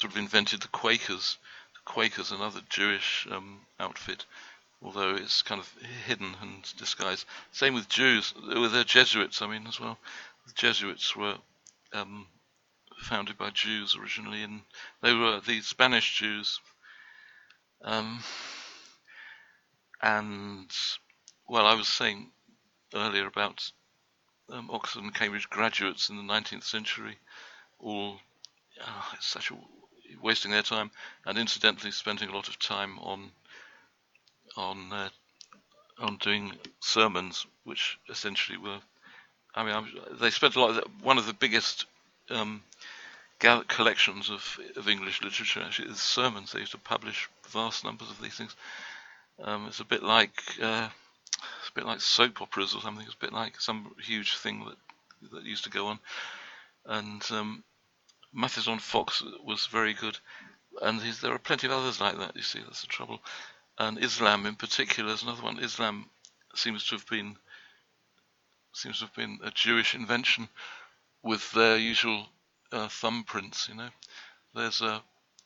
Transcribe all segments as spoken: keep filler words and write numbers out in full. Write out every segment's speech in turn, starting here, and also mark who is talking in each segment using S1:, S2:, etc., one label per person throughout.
S1: sort of invented the Quakers. The Quakers, another Jewish um, outfit, although it's kind of hidden and disguised. Same with Jews, with the Jesuits, I mean, as well. The Jesuits were um, founded by Jews originally, and they were the Spanish Jews. Um, and, well, I was saying earlier about um, Oxford and Cambridge graduates in the nineteenth century, all oh, it's such a wasting their time, and incidentally spending a lot of time on on uh, on doing sermons, which essentially were, I mean, I'm, they spent a lot. Of, one of the biggest um, collections of of English literature actually is sermons. They used to publish vast numbers of these things. Um, it's a bit like uh, it's a bit like soap operas or something. It's a bit like some huge thing that that used to go on. And um, Matheson on Fox was very good, and there are plenty of others like that. You see, that's the trouble. And Islam, in particular, is another one. Islam seems to have been seems to have been a Jewish invention with their usual uh, thumbprints. You know, there's a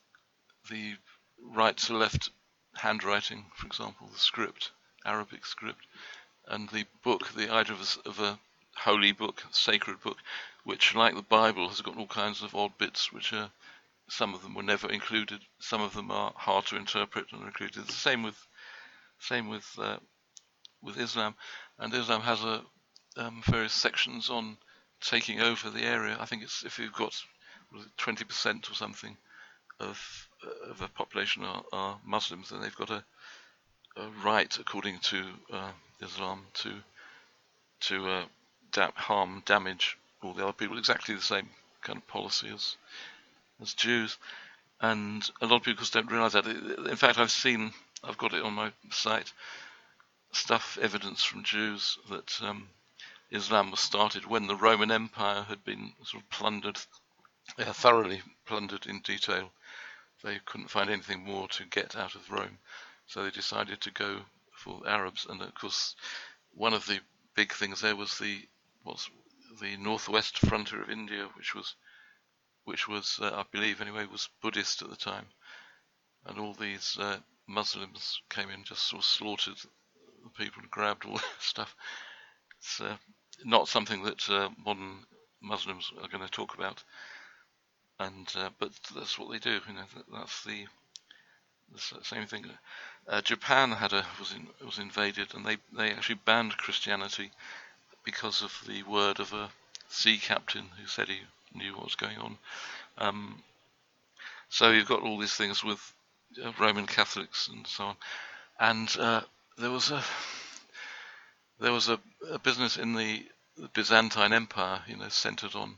S1: the right to left handwriting, for example, the script, Arabic script, and the book, the idea of a, of a holy book, sacred book, which, like the Bible, has got all kinds of odd bits, which are, some of them were never included, some of them are hard to interpret and are included. The same with, same with, uh, with Islam, and Islam has a um, various sections on taking over the area. I think it's if you've got twenty percent or something of of a population are, are Muslims, then they've got a, a right, according to uh, Islam, to to uh, da- harm, damage all the other people. Exactly the same kind of policy as as Jews, and a lot of people just don't realise that. In fact, I've seen, I've got it on my site, stuff, evidence from Jews that um, Islam was started when the Roman Empire had been sort of plundered, uh, thoroughly plundered in detail. They couldn't find anything more to get out of Rome, so they decided to go for Arabs. And of course, one of the big things there was the what's the northwest frontier of India, which was which was uh, I believe anyway was Buddhist at the time, and all these uh, Muslims came in, just sort of slaughtered the people and grabbed all that stuff. It's uh, not something that uh, modern Muslims are going to talk about, and uh, but that's what they do. You know, that, that's the the same thing. Uh, Japan had a was in, was invaded, and they they actually banned Christianity because of the word of a sea captain who said he knew what was going on. Um, so you've got all these things with uh, Roman Catholics and so on, and uh, there was a there was a, a business in the, the Byzantine Empire, you know, centered on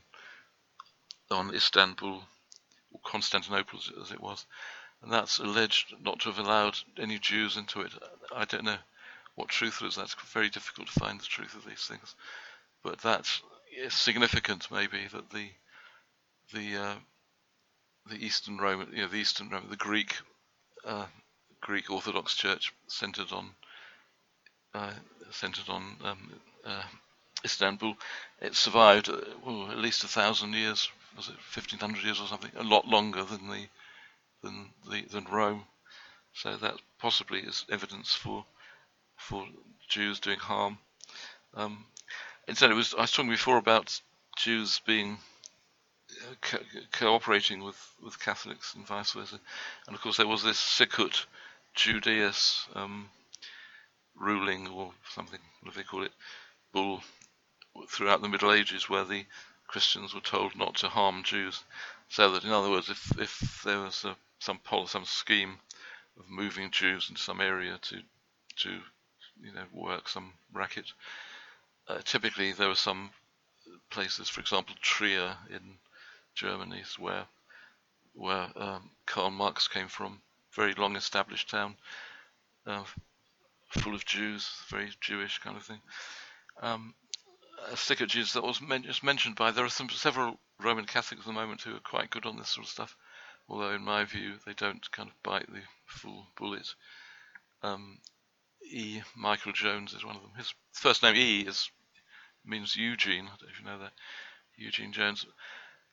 S1: on Istanbul or Constantinople as, as it was, and that's alleged not to have allowed any Jews into it. I don't know what truth there is. That's very difficult to find the truth of these things, but that's significant, maybe, that the the uh, the Eastern Roman, you know, the Eastern Roman, the Greek uh, Greek Orthodox Church centered on uh, centered on um, uh, Istanbul. It survived uh, well, at least a thousand years. Was it fifteen hundred years or something? A lot longer than the than the than Rome. So that possibly is evidence for for Jews doing harm. Um, instead, it was I was talking before about Jews being uh, co- cooperating with, with Catholics and vice versa, and of course there was this Sicut Judaeus um, ruling or something, what do they call it, bull throughout the Middle Ages, where the Christians were told not to harm Jews. So that, in other words, if if there was a, some pol- some scheme of moving Jews into some area to to you know work some racket, uh, typically there were some places, for example, Trier in Germany, where where um, Karl Marx came from, very long established town, uh, full of Jews, very Jewish kind of thing. Um, uh, Sicut Jews that was men- just mentioned by, there are some several Roman Catholics at the moment who are quite good on this sort of stuff, although in my view they don't kind of bite the full bullet. Um, E. Michael Jones is one of them. His first name E is means Eugene. I don't know if you know that. Eugene Jones.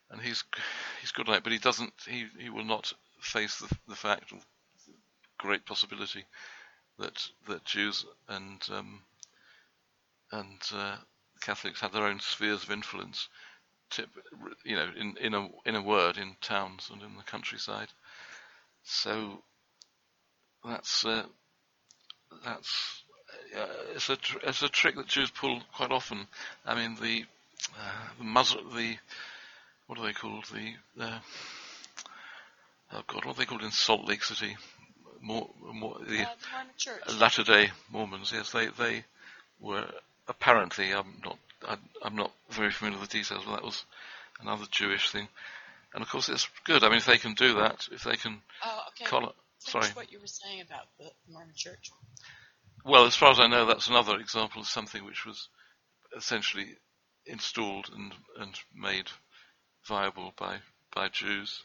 S1: and he's he's good at it, but he doesn't. He he will not face the the fact of great possibility that that Jews and um, and uh, Catholics have their own spheres of influence. Tip, you know, in in a in a word, in towns and in the countryside. So that's uh, that's uh, it's a tr- it's a trick that Jews pull quite often. I mean, the uh, the Muslim, the what are they called? The uh, oh God, what are they called in Salt Lake City? More, more the
S2: Uh, the Mormon Church.
S1: Latter Day Mormons. Yes, they they were apparently. I'm not I, I'm not very familiar with the details, but that was another Jewish thing. And of course, it's good. I mean, if they can do that, if they can.
S2: Oh, okay.
S1: Color, sorry.
S2: Finish what you were saying about the Mormon Church.
S1: Well, as far as I know, that's another example of something which was essentially installed and and made viable by by Jews.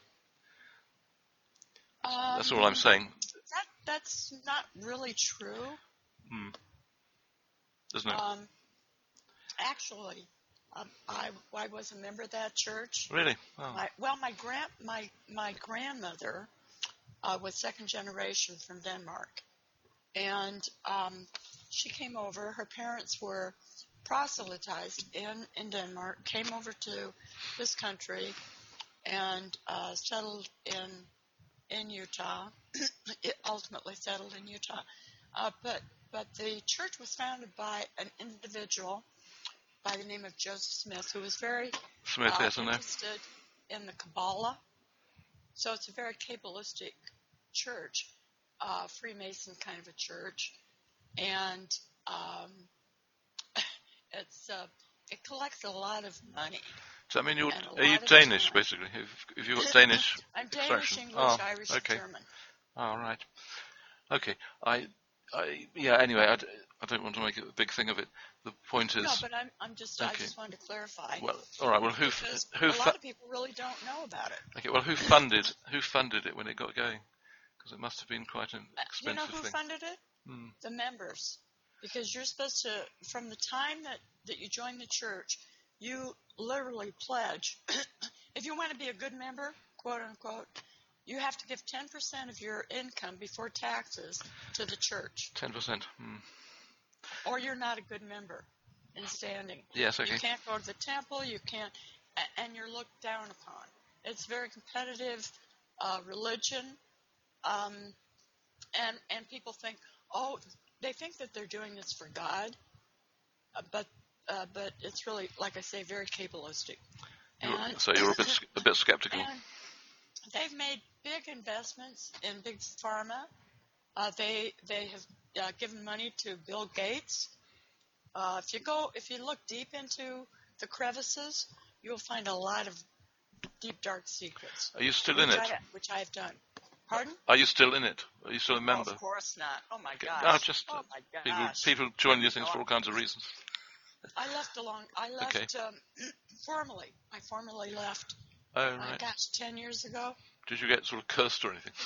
S2: Um,
S1: That's all I'm saying.
S2: That that's not really true.
S1: Hmm. Isn't it?
S2: Um, actually, um, I I was a member of that church.
S1: Really? Oh.
S2: My, well, my grand my my grandmother uh, was second generation from Denmark, and um, she came over. Her parents were proselytized in in Denmark. Came over to this country and uh, settled in in Utah. It ultimately settled in Utah, uh, but but the church was founded by an individual by the name of Joseph Smith, who was very
S1: Smith,
S2: uh,
S1: yes, I know.
S2: interested in the Kabbalah. So it's a very Kabbalistic church, uh, Freemason kind of a church, and um, it's uh, it collects a lot of money.
S1: So I mean, you're,
S2: and a
S1: are you
S2: lot of
S1: Danish,
S2: time.
S1: basically? Have, have you got Danish
S2: I'm Danish,
S1: extraction?
S2: English,
S1: Oh,
S2: Irish,
S1: okay.
S2: and German.
S1: Oh, right. Okay. I, I, yeah. Anyway, I, d- I don't want to make a big thing of it. The point is.
S2: No, but I'm I'm just I
S1: Okay.
S2: just wanted to clarify.
S1: Well, all right. Well, who f-
S2: because
S1: who
S2: a
S1: fu-
S2: lot of people really don't know about it.
S1: Okay. Well, who funded who funded it when it got going? Because it must have been quite an
S2: Uh, You know
S1: expensive
S2: who
S1: thing.
S2: funded it?
S1: Hmm.
S2: The members. Because you're supposed to, from the time that, that you join the church, you literally pledge. If you want to be a good member, quote unquote, you have to give ten percent of your income before taxes to the church.
S1: Ten percent. Hmm.
S2: Or you're not a good member in standing.
S1: Yes. Okay.
S2: You can't go to the temple, you can't, a- and you're looked down upon. It's very competitive uh, religion, um, and and people think, oh, they think that they're doing this for God, uh, but uh, but it's really, like I say, very Kabbalistic.
S1: You're,
S2: And,
S1: so you're a bit a bit skeptical.
S2: and they've made big investments in big pharma. Uh, they they have uh, given money to Bill Gates. Uh, if you go, if you look deep into the crevices, you'll find a lot of deep, dark secrets.
S1: Are you still
S2: which
S1: in it?
S2: I, which I have done. Pardon?
S1: Are you still in it? Are you still a member?
S2: Oh, of course not. Oh my
S1: Okay.
S2: gosh.
S1: No, just
S2: oh my
S1: people
S2: gosh.
S1: people join these things for all kinds of reasons.
S2: I left along. I left
S1: Okay.
S2: um, formally. I formally left.
S1: Oh
S2: Uh,
S1: right.
S2: gosh, ten years ago.
S1: Did you get sort of cursed or anything?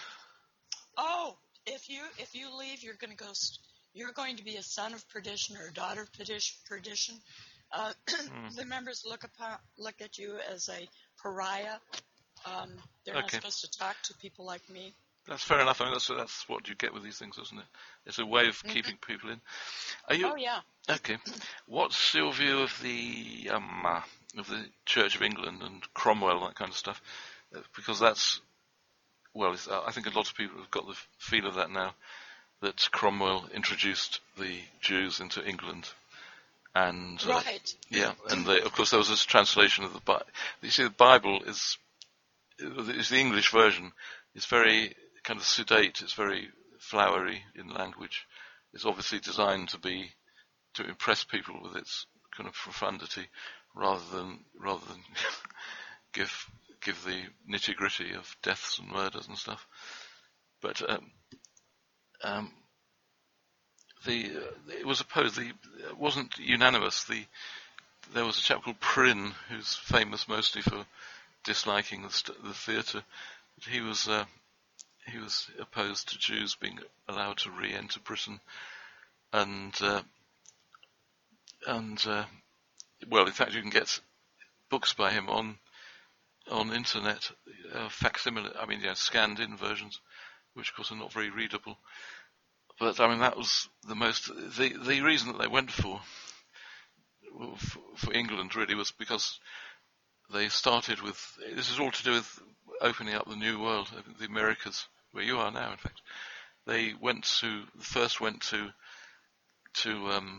S2: Oh, if you if you leave, you're going to go. You're going to be a son of perdition or a daughter of perdition. perdition. Uh,
S1: mm.
S2: The members look upon look at you as a pariah. Um, they're not
S1: Okay.
S2: supposed to talk to people like me.
S1: That's fair enough. I mean, that's that's what you get with these things, isn't it? It's a way of
S2: Mm-hmm.
S1: keeping people in. Are you?
S2: Oh yeah.
S1: Okay. What's your view of the um, uh, of the Church of England and Cromwell, that kind of stuff? Uh, because that's well, it's, uh, I think a lot of people have got the feel of that now, that Cromwell introduced the Jews into England, and uh,
S2: Right.
S1: yeah, and they, of course there was this translation of the Bible. You see, the Bible is is the English version. It's very kind of sedate. It's very flowery in language. It's obviously designed to be to impress people with its kind of profundity, rather than rather than give give the nitty gritty of deaths and murders and stuff. But um, um, the uh, it was opposed. The it wasn't unanimous. The there was a chap called Prynne, who's famous mostly for disliking the, st- the theatre. He was uh, he was opposed to Jews being allowed to re-enter Britain, and uh, and uh, well, in fact, you can get books by him on on internet uh, facsimile, I mean, yeah, scanned in versions, which of course are not very readable. But I mean, that was the most, the, the reason that they went for, for, for England really was because they started with, this is all to do with opening up the new world, the Americas, where you are now, in fact. They went to, first went to, to, um,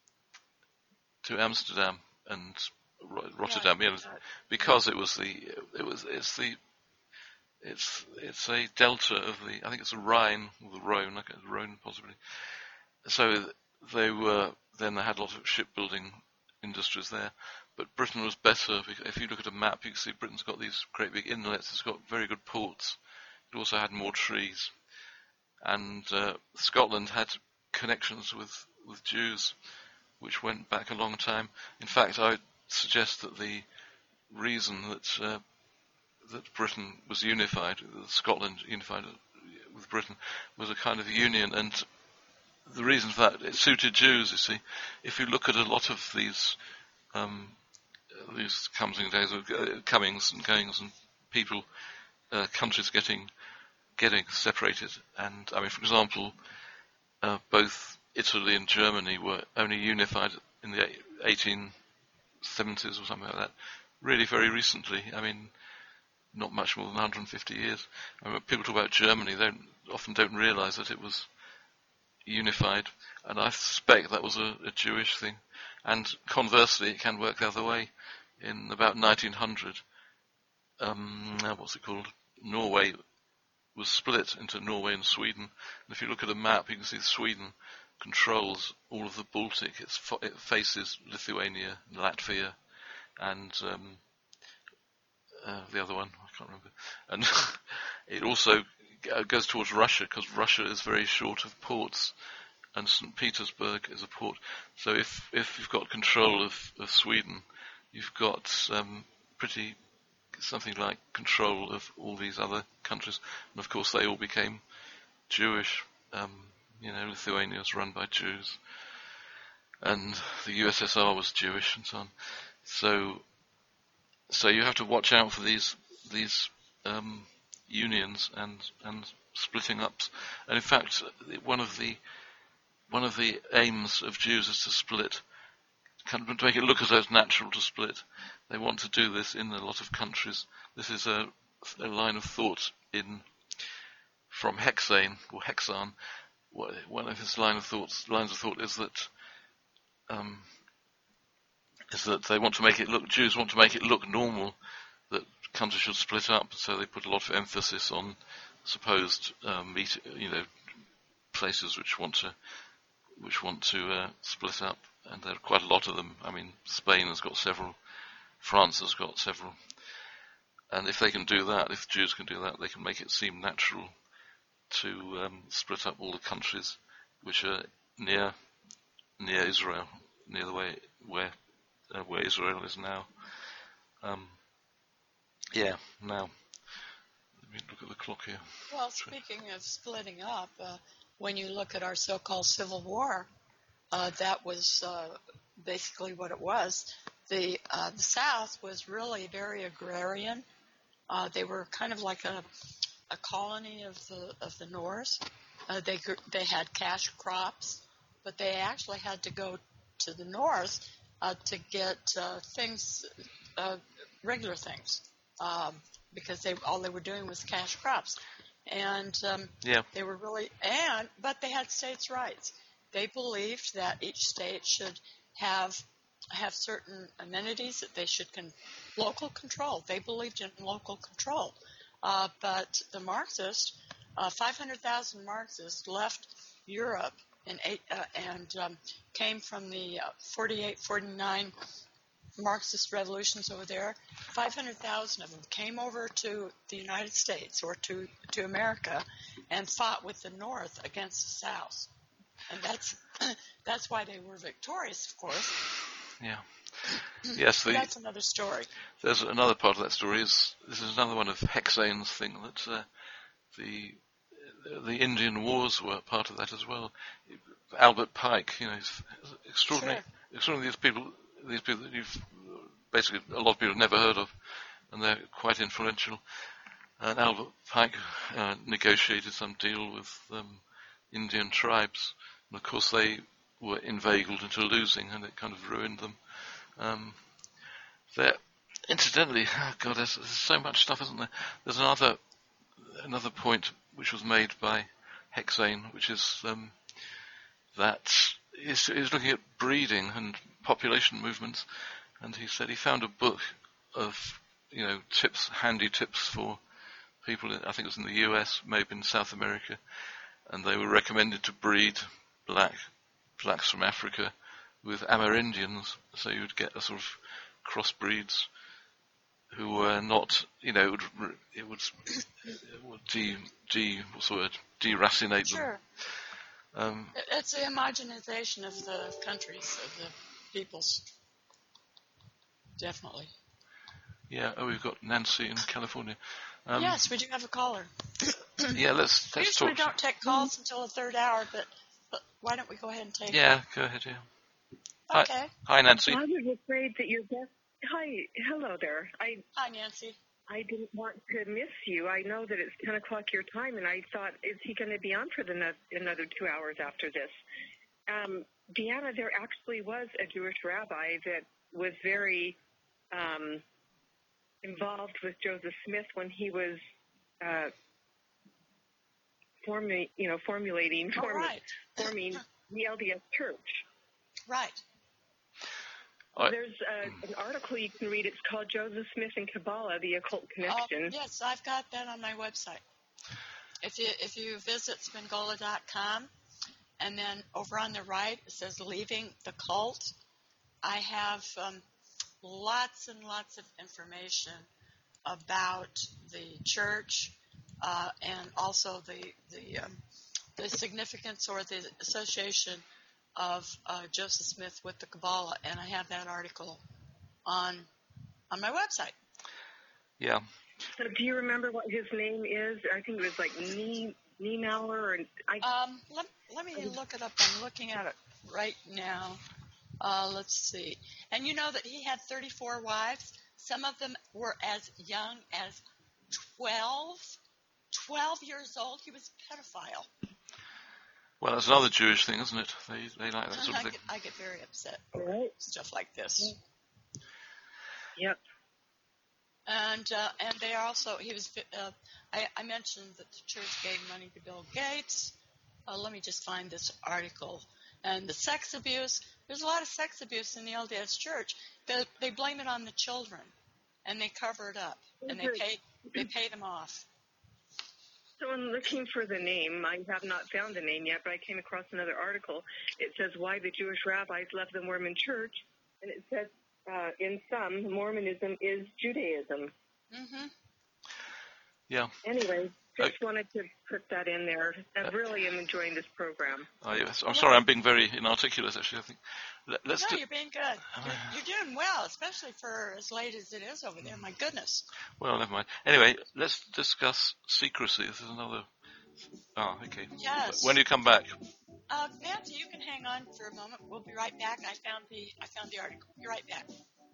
S1: to Amsterdam and Rotterdam,
S2: Right.
S1: yeah, because it was the, it was, it's the, it's, it's a delta of the, I think it's the Rhine, or the Rhone, okay, the Rhone possibly. So they were, then they had a lot of shipbuilding industries there. But Britain was better. If you look at a map, you can see Britain's got these great big inlets. It's got very good ports. It also had more trees. And uh, Scotland had connections with, with Jews, which went back a long time. In fact, I would suggest that the reason that uh, that Britain was unified, that Scotland unified with Britain, was a kind of union. And the reason for that, it suited Jews, you see. If you look at a lot of these um, these comings and days, uh, comings and goings, and people, uh, countries getting getting separated. And I mean, for example, uh, both Italy and Germany were only unified in the eighteen seventies or something like that. Really, very recently. I mean, not much more than one hundred fifty years. I mean, when people talk about Germany, they don't, often don't realise that it was unified, and I suspect that was a, a Jewish thing. And conversely, it can work the other way. In about nineteen hundred, um, what's it called? Norway was split into Norway and Sweden. And if you look at a map, you can see Sweden controls all of the Baltic. It's, it faces Lithuania, Latvia, and um, uh, the other one, I can't remember. And it also goes towards Russia, because Russia is very short of ports, and Saint Petersburg is a port. So if if you've got control of, of Sweden, you've got um, pretty something like control of all these other countries, and of course they all became Jewish. Um, you know, Lithuania was run by Jews, and the U S S R was Jewish, and so on. So, so you have to watch out for these these um, unions and and splitting ups. And in fact, one of the one of the aims of Jews is to split, kind of to make it look as though it's natural to split. They want to do this in a lot of countries. This is a, a line of thought in from Hexane or Hexan. One of his line of thoughts, lines of thought is that um, is that they want to make it look. Jews want to make it look normal that countries should split up. So they put a lot of emphasis on supposed um, meet, you know, places which want to which want to uh, split up, and there are quite a lot of them. I mean, Spain has got several. France has got several. And if they can do that, if Jews can do that, they can make it seem natural to um, split up all the countries which are near near Israel, near the way where uh, where Israel is now. Um, yeah, now let me look at the clock here.
S2: Well, speaking of splitting up, uh, when you look at our so-called Civil War, uh, that was uh, basically what it was. The uh, the South was really very agrarian. Uh, they were kind of like a a colony of the of the North. Uh, they they had cash crops, but they actually had to go to the North uh, to get uh, things, uh, regular things, um, because they all they were doing was cash crops, and um,
S1: yeah.
S2: they were really and but they had states' rights. They believed that each state should have have certain amenities that they should con- local control. They believed in local control. Uh, but the Marxists, uh, five hundred thousand Marxists left Europe in eight, uh, and um, came from the uh, forty-eight, forty-nine Marxist revolutions over there. five hundred thousand of them came over to the United States or to, to America and fought with the North against the South. And that's that's why they were victorious, of course.
S1: Yeah. Yes, the,
S2: that's another story.
S1: There's another part of that story. Is this is another one of Hexane's thing that uh, the the Indian Wars were part of that as well. Albert Pike, you know, he's extraordinary.
S2: Sure.
S1: Extraordinary. These people, these people that you've basically a lot of people have never heard of. and they're quite influential. And Albert Pike uh, negotiated some deal with um, Indian tribes, and of course they were inveigled into losing, and it kind of ruined them. Um, there, incidentally, oh God, there's, there's so much stuff, isn't there? There's another another point which was made by Hexane, which is um, that he's, he's looking at breeding and population movements, and he said he found a book of you know tips, handy tips for people, I think it was in the U S, maybe in South America, and they were recommended to breed black blacks from Africa with Amerindians, so you would get a sort of crossbreeds who were not, you know, it would, it would, it would de, de, what's the word, deracinate
S2: Sure.
S1: them. Um,
S2: it's the homogenization of the countries, of the peoples. Definitely.
S1: Yeah, oh, we've got Nancy in California. Um,
S2: yes, we do have a caller.
S1: yeah, let's, let's
S2: Usually
S1: talk.
S2: We don't take calls mm-hmm. until the third hour, but, but why don't we go ahead and take
S1: Yeah,
S2: it?
S1: go ahead, yeah.
S2: Okay.
S1: Hi, Hi Nancy.
S3: I was afraid that your guest... Hi, hello there. I
S2: Hi, Nancy.
S3: I didn't want to miss you. I know that it's ten o'clock your time, and I thought, is he going to be on for the ne- another two hours after this? Um, Deanna, there actually was a Jewish rabbi that was very um, involved with Joseph Smith when he was uh, forming, you know, formulating,
S2: oh,
S3: form-
S2: right.
S3: forming the L D S Church.
S2: Right.
S3: Well, there's uh, an article you can read. It's called Joseph Smith and Kabbalah, The Occult Connection.
S2: Uh, yes, I've got that on my website. If you if you visit Spingola dot com, and then over on the right it says Leaving the Cult, I have um, lots and lots of information about the church uh, and also the the um, the significance or the association of uh, Joseph Smith with the Kabbalah, and I have that article on on my website.
S1: Yeah.
S3: So do you remember what his name is? I think it was like Nie Niemauer. Or I.
S2: Um, let let me look it up. I'm looking at it right now. Uh, let's see. And you know that he had thirty-four wives. Some of them were as young as twelve, twelve years old. He was a pedophile.
S1: Well, that's another Jewish thing, isn't it? They they like that sort of
S2: I
S1: thing.
S2: get, I get very upset
S3: over
S2: right. stuff like this.
S3: Yep.
S2: And uh, and they also he was uh, I, I mentioned that the church gave money to Bill Gates. Uh, let me just find this article. And the sex abuse. There's a lot of sex abuse in the L D S Church. They they blame it on the children, and they cover it up, and they pay they pay them off.
S3: So in looking for the name, I have not found the name yet, but I came across another article. It says why the Jewish rabbis left the Mormon church, and it says uh, in sum, Mormonism is Judaism.
S2: Mm-hmm.
S1: Yeah.
S3: Anyway, just I, wanted to put that in there. I uh, really am enjoying this program.
S1: Oh, yes. I'm sorry, I'm being very inarticulate, actually, I think. Let, let's
S2: no,
S1: do,
S2: you're being good. You're, you're doing well, especially for as late as it is over there. My goodness.
S1: Well, never mind. Anyway, let's discuss secrecy. This is another... Oh, okay.
S2: Yes.
S1: When do you come back?
S2: Uh, Nancy, you can hang on for a moment. We'll be right back. I found the I found the article. Be right back.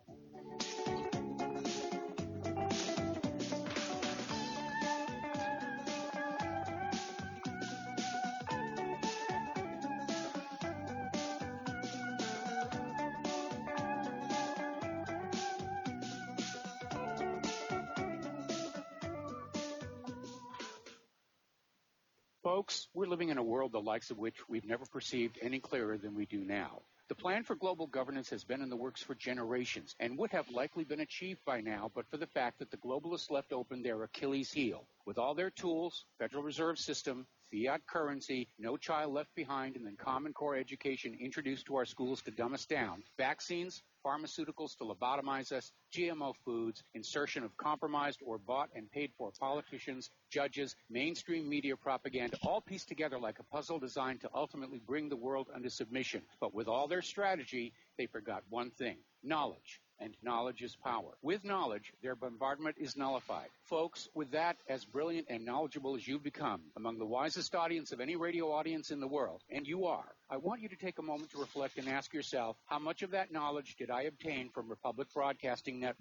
S4: Folks, we're living in a world the likes of which we've never perceived any clearer than we do now. The plan for global governance has been in the works for generations and would have likely been achieved by now but for the fact that the globalists left open their Achilles heel. With all their tools, Federal Reserve System, fiat currency, no child left behind, and then Common Core education introduced to our schools to dumb us down, vaccines, pharmaceuticals to lobotomize us, G M O foods, insertion of compromised or bought and paid for politicians, judges, mainstream media propaganda, all pieced together like a puzzle designed to ultimately bring the world under submission. But with all their strategy, they forgot one thing: knowledge. And knowledge is power. With knowledge, their bombardment is nullified. Folks, with that, as brilliant and knowledgeable as you've become, among the wisest audience of any radio audience in the world, and you are, I want you to take a moment to reflect and ask yourself, how much of that knowledge did I obtain from Republic Broadcasting Network?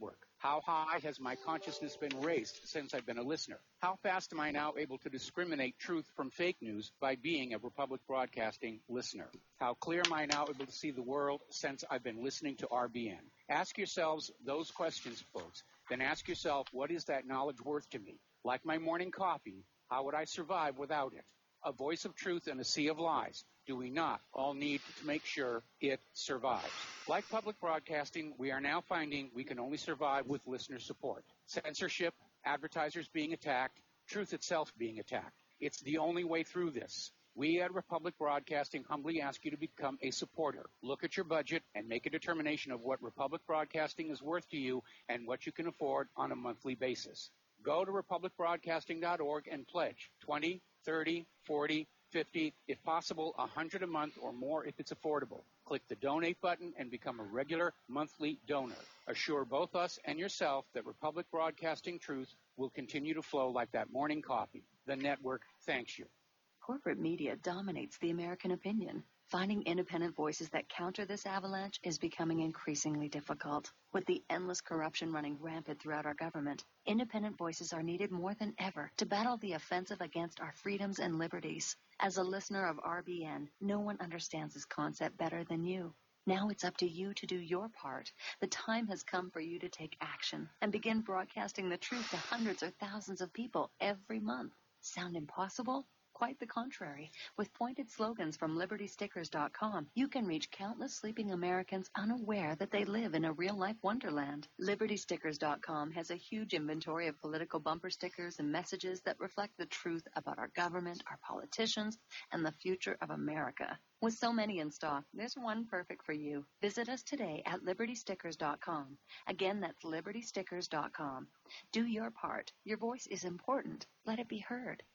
S4: How high has my consciousness been raised since I've been a listener? How fast am I now able to discriminate truth from fake news by being a Republic Broadcasting listener? How clear am I now able to see the world since I've been listening to R B N? Ask yourselves those questions, folks. Then ask yourself, what is that knowledge worth to me? Like my morning coffee, how would I survive without it? A voice of truth in a sea of lies. Do we not all need to make sure it survives? Like public broadcasting, we are now finding we can only survive with listener support. Censorship, advertisers being attacked, truth itself being attacked. It's the only way through this. We at Republic Broadcasting humbly ask you to become a supporter. Look at your budget and make a determination of what Republic Broadcasting is worth to you and what you can afford on a monthly basis. Go to republic broadcasting dot org and pledge twenty, thirty, forty, fifty, if possible, one hundred a month or more if it's affordable. Click the donate button and become a regular monthly donor. Assure both us and yourself that Republic Broadcasting truth will continue to flow like that morning coffee. The network thanks you.
S5: Corporate media dominates the American opinion. Finding independent voices that counter this avalanche is becoming increasingly difficult. With the endless corruption running rampant throughout our government, independent voices are needed more than ever to battle the offensive against our freedoms and liberties. As a listener of R B N, no one understands this concept better than you. Now it's up to you to do your part. The time has come for you to take action and begin broadcasting the truth to hundreds or thousands of people every month. Sound impossible? Quite the contrary. With pointed slogans from liberty stickers dot com, you can reach countless sleeping Americans unaware that they live in a real-life wonderland. liberty stickers dot com has a huge inventory of political bumper stickers and messages that reflect the truth about our government, our politicians, and the future of America. With so many in stock, there's one perfect for you. Visit us today at liberty stickers dot com. Again, that's liberty stickers dot com. Do your part. Your voice is important. Let it be heard.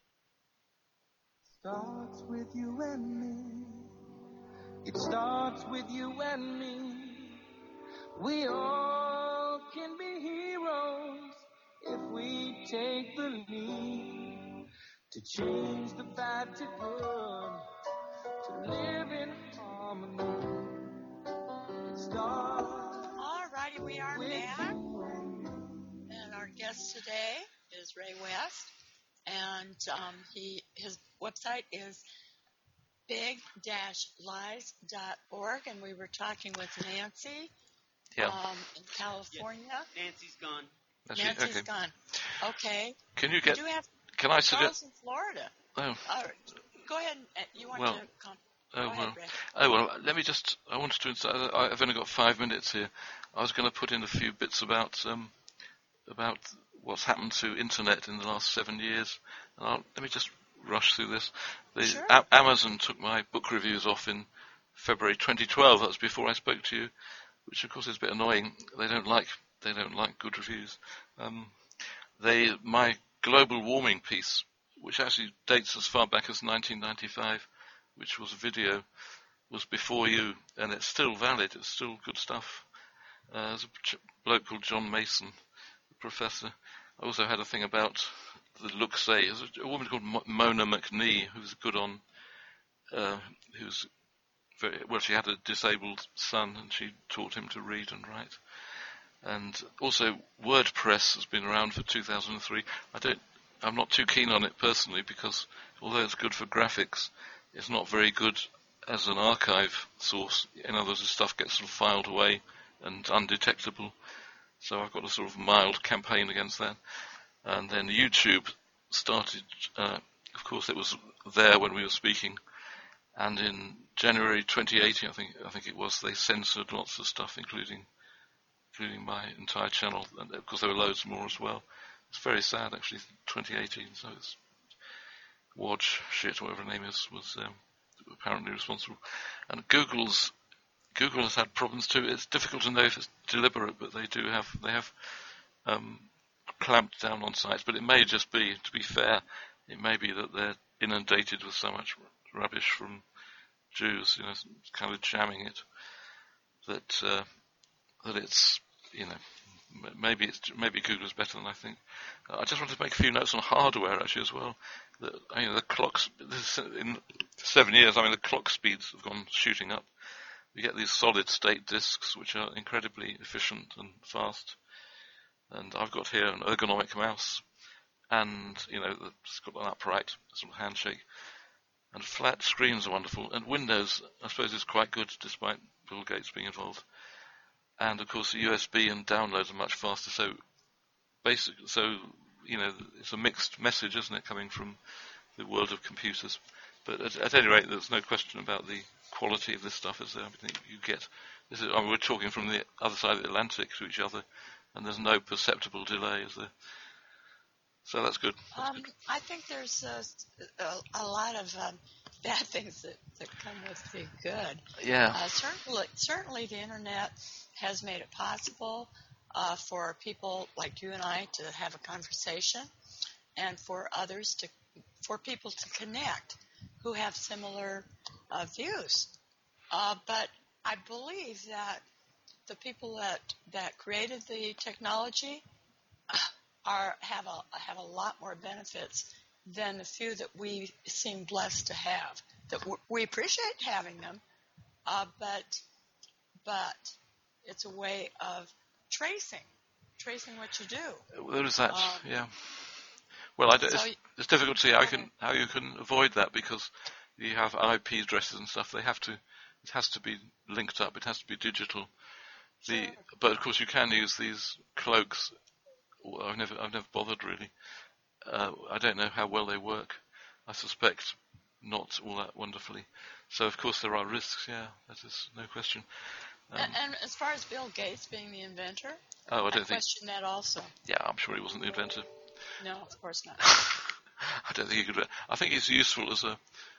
S6: Starts with you and me. It starts with you and me. We all can be heroes if we take the lead to change the bad to good, to live in harmony. It starts.
S2: All righty, we are
S6: with
S2: back,
S6: you and me.
S2: and our guest today is Ray West, and um, he his website is big dash lies dot org, and we were talking with Nancy
S1: Yeah.
S2: um, in California.
S7: Nancy's gone.
S1: That's it.
S2: Nancy's
S1: Okay.
S2: gone. Okay.
S1: Can you
S2: We
S1: get?
S2: do have
S1: Can I
S2: calls
S1: suggest?
S2: in Florida.
S1: Oh,
S2: All right. Go ahead. And, uh, you want
S1: Well,
S2: to come?
S1: oh
S2: Go
S1: well.
S2: ahead, Ray.
S1: Oh well. Let me just. I wanted to. insert- I've only got five minutes here. I was going to put in a few bits about um, about what's happened to internet in the last seven years. And I'll, let me just rush through this. The,
S2: Sure.
S1: A- Amazon took my book reviews off in February twenty twelve. That was before I spoke to you, which of course is a bit annoying. They don't like they don't like good reviews. Um, they my global warming piece, which actually dates as far back as nineteen ninety-five, which was a video, was before you, and it's still valid. It's still good stuff. Uh, there's a ch- bloke called John Mason, a professor. I also had a thing about the look say. There's a, a woman called Mo- Mona McNee, who's good on, uh, who's very, well, she had a disabled son, and she taught him to read and write. And also WordPress has been around for two thousand three. I don't, I'm not too keen on it personally because although it's good for graphics, it's not very good as an archive source. In other words, the stuff gets sort of filed away and undetectable. So I've got a sort of mild campaign against that. And then YouTube started, uh, of course it was there when we were speaking. And in January twenty eighteen, I think I think it was, they censored lots of stuff, including including my entire channel. And of course there were loads more as well. It's very sad actually, twenty eighteen. So it's Watch shit, whatever her name is, was um, apparently responsible. And Google's Google has had problems too. It's difficult to know if it's deliberate, but they do have they have um, clamped down on sites. But it may just be, to be fair, it may be that they're inundated with so much rubbish from Jews, you know, kind of jamming it. That uh, that it's, you know, maybe it's maybe Google's better than I think. Uh, I just wanted to make a few notes on hardware actually as well. The, I mean, the clocks in seven years. I mean, the clock speeds have gone shooting up. We get these solid-state disks, which are incredibly efficient and fast. And I've got here an ergonomic mouse, and you know it's got an upright sort of handshake, and flat screens are wonderful. And Windows, I suppose, is quite good despite Bill Gates being involved. And of course, the U S B and downloads are much faster. So basic, so you know, it's a mixed message, isn't it, coming from the world of computers? But at, at any rate, there's no question about the quality of this stuff, is there? Everything you get. This is, I mean, we're talking from the other side of the Atlantic to each other, and there's no perceptible delay, is there? So that's good. That's
S2: um,
S1: good.
S2: I think there's a, a, a lot of um, bad things that, that come with the good.
S1: Yeah.
S2: Uh, certainly, certainly, the internet has made it possible uh, for people like you and I to have a conversation, and for others to, for people to connect who have similar uh, views. Uh, but I believe that the people that, that created the technology are have a have a lot more benefits than the few that we seem blessed to have. That we appreciate having them, uh, but but it's a way of tracing tracing what you do.
S1: There is that,
S2: Um,
S1: yeah. Well, I d-
S2: so
S1: it's,
S2: y-
S1: it's difficult to see how you can how you can avoid that, because you have I P addresses and stuff. They have to, it has to be linked up. It has to be digital. The
S2: Sure.
S1: but of course you can use these cloaks. Well, I've never I've never bothered really. Uh, I don't know how well they work. I suspect not all that wonderfully. So of course there are risks. Yeah, that is no question. Um,
S2: and, and as far as Bill Gates being the inventor,
S1: oh, I
S2: I
S1: don't think.
S2: question that also.
S1: Yeah, I'm sure he wasn't the inventor.
S2: No, of course not.
S1: I don't think he could. I think he's useful as a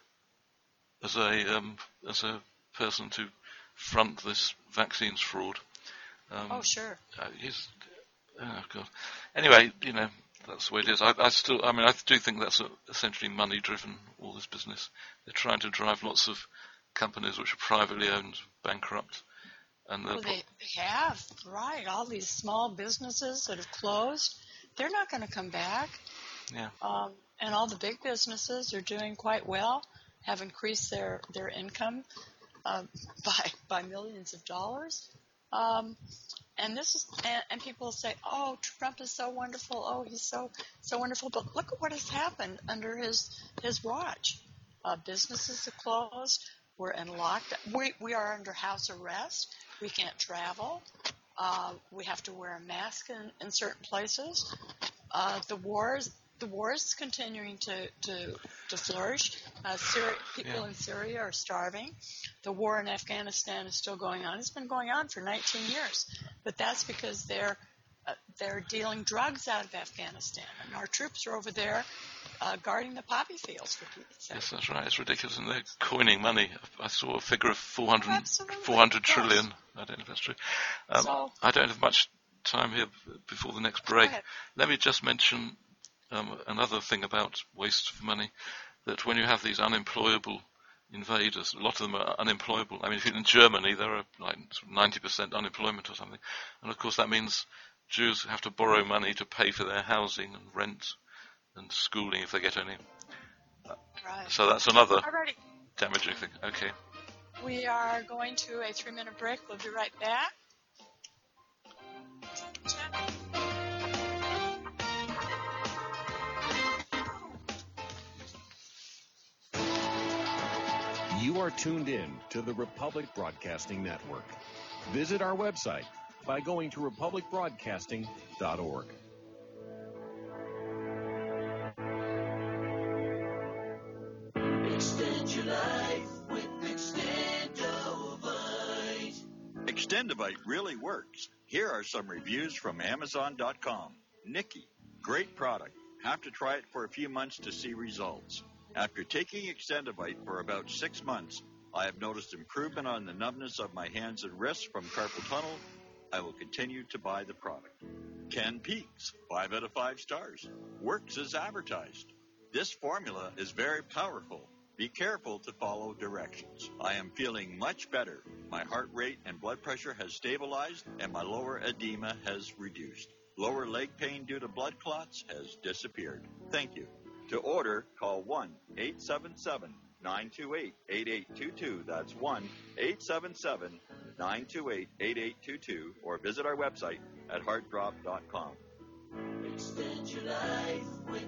S1: as a um, as a person to front this vaccines fraud. Um,
S2: Oh, sure.
S1: uh, he's oh god. Anyway, you know that's the way it is. I, I still, I mean, I do think that's a, essentially money-driven. All this business, they're trying to drive lots of companies which are privately owned bankrupt, and they're
S2: Well,
S1: pro-
S2: they have, right. All these small businesses that have closed, they're not going to come back.
S1: yeah.
S2: Um, and all the big businesses are doing quite well, have increased their, their income uh, by by millions of dollars. Um, and this is, and, and people say, "Oh, Trump is so wonderful. Oh, he's so so wonderful." But look at what has happened under his his watch. Uh, businesses are closed. We're in lockdown. We we are under house arrest. We can't travel. Uh, we have to wear a mask in, in certain places. Uh, the wars, the war is continuing to to, to flourish. Uh, Syria, people
S1: Yeah.
S2: in Syria are starving. The war in Afghanistan is still going on. It's been going on for nineteen years, but that's because they're uh, they're dealing drugs out of Afghanistan, and our troops are over there uh, guarding the poppy fields, for Pete's sake.
S1: Yes, that's right. It's ridiculous, and they're coining money. I saw a figure of four hundred,
S2: Oh, absolutely,
S1: four hundred
S2: of course.
S1: trillion. I don't know if that's true. Um,
S2: So-
S1: I don't have much time here b- before the next
S2: Go
S1: break.
S2: ahead.
S1: Let me just mention um, another thing about waste of money, that when you have these unemployable invaders, a lot of them are unemployable. I mean, if you're in Germany, there are like ninety percent unemployment or something. And of course that means Jews have to borrow money to pay for their housing and rent and schooling if they get any.
S2: Right.
S1: So that's another
S2: Alrighty.
S1: damaging thing. Okay.
S2: We are going to a three-minute break. We'll be right back.
S7: You are tuned in to the Republic Broadcasting Network. Visit our website by going to republic broadcasting dot org.
S8: Extend your life with Extendovite.
S9: Extendovite really works. Here are some reviews from Amazon dot com. Nikki, great product. Have to try it for a few months to see results. After taking Extendovite for about six months, I have noticed improvement on the numbness of my hands and wrists from carpal tunnel. I will continue to buy the product. Ken Peaks, five out of five stars. Works as advertised. This formula is very powerful. Be careful to follow directions. I am feeling much better. My heart rate and blood pressure has stabilized, and my lower edema has reduced. Lower leg pain due to blood clots has disappeared. Thank you. To order, call one eight seven seven, nine two eight, eight eight two two. That's one eight seven seven, nine two eight, eight eight two two. Or visit our website at heart drop dot com.
S8: Extend your life with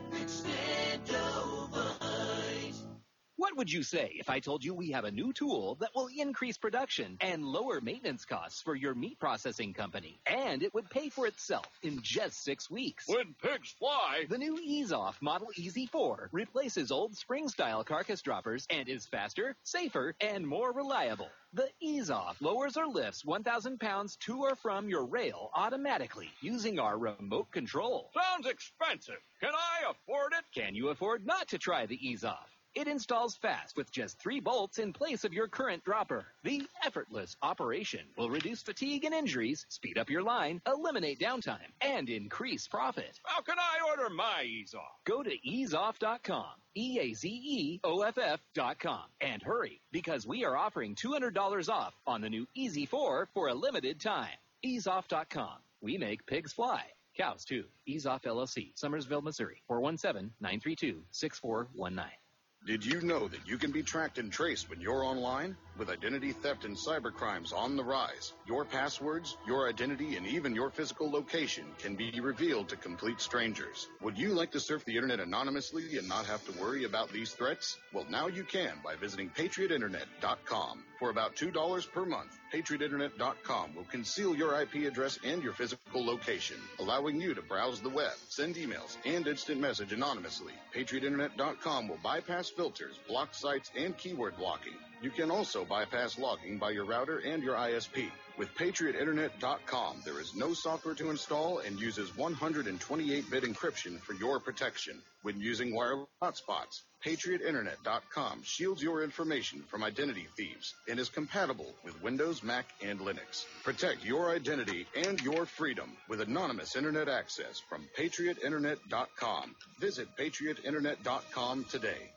S8: Extendovite.
S10: What would you say if I told you we have a new tool that will increase production and lower maintenance costs for your meat processing company? And it would pay for itself in just six weeks.
S11: When pigs fly!
S10: The new EaseOff Model E Z four replaces old spring-style carcass droppers and is faster, safer, and more reliable. The EaseOff lowers or lifts one thousand pounds to or from your rail automatically using our remote control.
S11: Sounds expensive. Can I afford it?
S10: Can you afford not to try the EaseOff? It installs fast with just three bolts in place of your current dropper. The effortless operation will reduce fatigue and injuries, speed up your line, eliminate downtime, and increase profit.
S11: How can I order my EaseOff?
S10: Go to ease off dot com, E A Z E O F F dot com, and hurry, because we are offering two hundred dollars off on the new E Z four for a limited time. ease off dot com. We make pigs fly. Cows, too. EaseOff L L C, Summersville, Missouri, four one seven, nine three two, six four one nine.
S12: Did you know that you can be tracked and traced when you're online? With identity theft and cybercrimes on the rise, your passwords, your identity, and even your physical location can be revealed to complete strangers. Would you like to surf the internet anonymously and not have to worry about these threats? Well, now you can by visiting patriot internet dot com. For about two dollars per month, patriot internet dot com will conceal your I P address and your physical location, allowing you to browse the web, send emails, and instant message anonymously. patriot internet dot com will bypass filters, block sites, and keyword blocking. You can also bypass logging by your router and your I S P. With patriot internet dot com, there is no software to install and uses one hundred twenty-eight bit encryption for your protection. When using wireless hotspots, patriot internet dot com shields your information from identity thieves and is compatible with Windows, Mac, and Linux. Protect your identity and your freedom with anonymous internet access from patriot internet dot com. Visit patriot internet dot com today.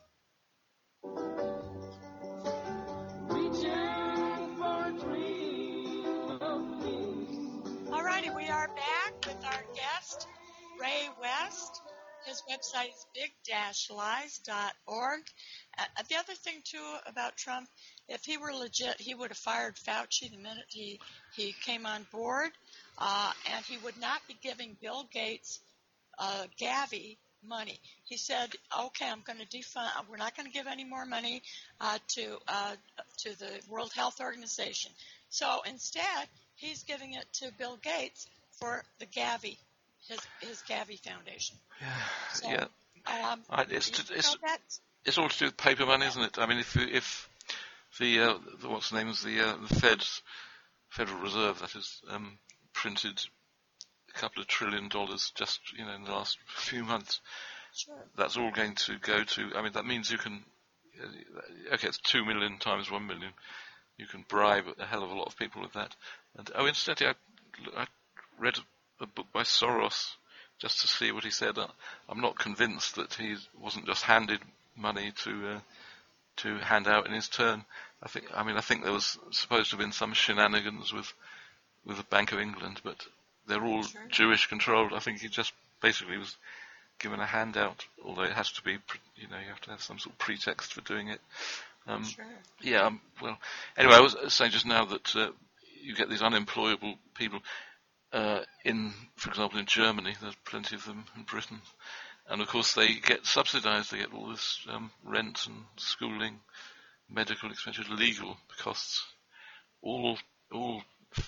S2: Alrighty, we are back with our guest, Ray West. His website is big dash lies dot org. Uh, the other thing, too, about Trump, if he were legit, he would have fired Fauci the minute he, he came on board, uh, and he would not be giving Bill Gates uh, Gavi money. He said, okay, I'm going to defund, we're not going to give any more money uh, to uh, to the World Health Organization. So instead, he's giving it to Bill Gates for the Gavi, his his Gavi Foundation.
S1: Yeah,
S2: so,
S1: yeah.
S2: Um,
S1: I, it's
S2: you
S1: it's
S2: know, that's,
S1: it's all to do with paper money, isn't it? I mean, if if the, uh, the what's the name is the uh, the Fed's Federal Reserve that has um, printed a couple of trillion dollars just you know in the last few months,
S2: sure.
S1: That's all going to go to. I mean, that means you can. Uh, okay, it's two million times one million. You can bribe a hell of a lot of people with that. And oh, incidentally, I, I read a, a book by Soros just to see what he said. Uh, I'm not convinced that he wasn't just handed money to uh, to hand out in his turn. I think. I mean, I think there was supposed to have been some shenanigans with with the Bank of England, but they're all
S2: Sure.
S1: Jewish controlled. I think he just basically was given a handout, although it has to be, you know, you have to have some sort of pretext for doing it. Um,
S2: Sure.
S1: Yeah, um, well, anyway, I was saying just now that uh, you get these unemployable people uh, in, for example, in Germany. There's plenty of them in Britain. And, of course, they get subsidized. They get all this um, rent and schooling, medical expenses, legal costs, all all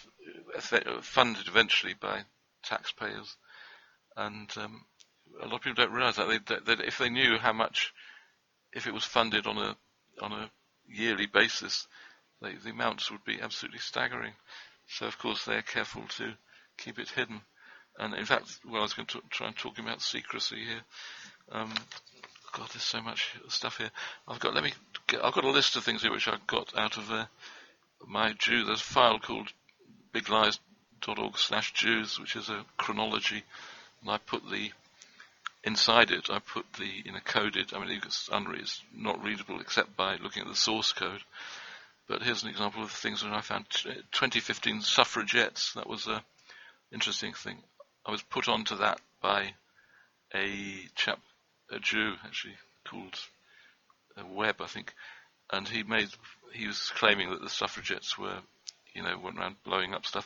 S1: f- funded eventually by taxpayers. And um, a lot of people don't realize that. They, that, that if they knew how much, if it was funded on a on a yearly basis, they, the amounts would be absolutely staggering. So, of course, they're careful to keep it hidden. And, in fact, well, I was going to try and talk about secrecy here. Um, God, there's so much stuff here. I've got, let me, get, I've got a list of things here which I got out of uh, my Jew. There's a file called big lies dot org slash Jews, which is a chronology. And I put the, inside it, I put the, you know, coded, I mean, it's, unre- it's not readable except by looking at the source code. But here's an example of things that I found. twenty fifteen suffragettes, that was a interesting thing. I was put onto that by a chap, a Jew actually, called uh, Webb, I think, and he made, he was claiming that the suffragettes were, you know, went around blowing up stuff.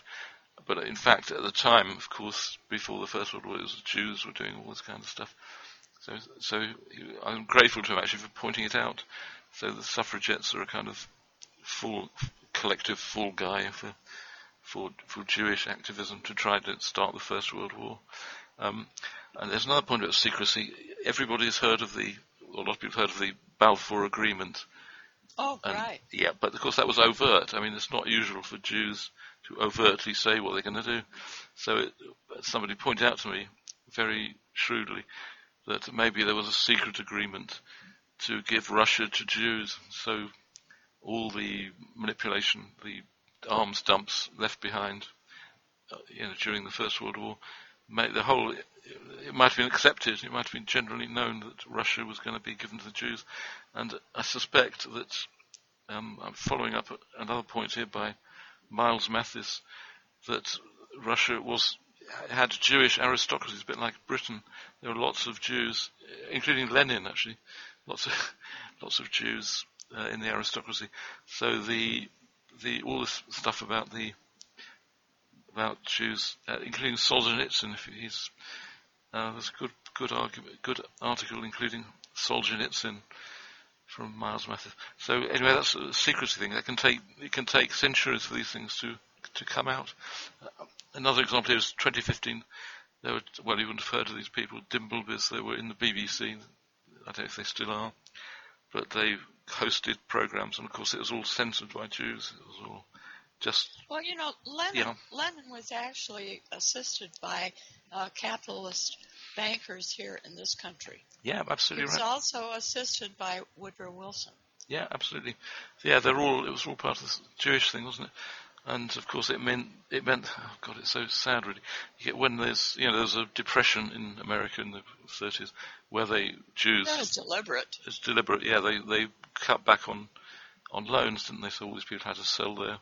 S1: but in fact, at the time, of course, before the First World War, it was the Jews were doing all this kind of stuff. So, so I'm grateful to him actually for pointing it out. So the suffragettes are a kind of full collective fall guy for for for Jewish activism to try to start the First World War. Um, and there's another point about secrecy. Everybody's heard of the, or a lot of people have heard of the Balfour Agreement.
S2: Oh,
S1: and,
S2: right.
S1: Yeah, but of course that was overt. I mean, it's not usual for Jews to overtly say what they're going to do. So it, somebody pointed out to me very shrewdly that maybe there was a secret agreement to give Russia to Jews. So all the manipulation, the arms dumps left behind, uh, you know, during the First World War, made the whole. It might have been accepted. It might have been generally known that Russia was going to be given to the Jews, and I suspect that um, I'm following up another point here by Miles Mathis, that Russia was had Jewish aristocracy, a bit like Britain. There were lots of Jews, including Lenin, actually, lots of lots of Jews uh, in the aristocracy. So the the all this stuff about the about Jews, uh, including Solzhenitsyn, if he's uh, there's a good good argument, good article including Solzhenitsyn from Miles Mathis. So anyway, that's a secrecy thing. That can take it can take centuries for these things to to come out. Uh, another example is twenty fifteen. There were, well, you wouldn't have heard of these people, Dimblebys. They were in the B B C. I don't know if they still are, but they hosted programs, and of course it was all censored by Jews. It was all just.
S2: Well, you know, Lenin,
S1: yeah.
S2: Lenin was actually assisted by uh, capitalist bankers here in this country.
S1: Yeah, absolutely
S2: he was
S1: right.
S2: also assisted by Woodrow Wilson.
S1: Yeah, absolutely. Yeah, they're all. It was all part of the Jewish thing, wasn't it? And of course, it meant it meant. Oh God, it's so sad, really. You get, when there's you know there's a depression in America in the thirties where they Jews.
S2: That was deliberate.
S1: It's deliberate. Yeah, they they cut back on on loans, didn't they? So all these people had to sell their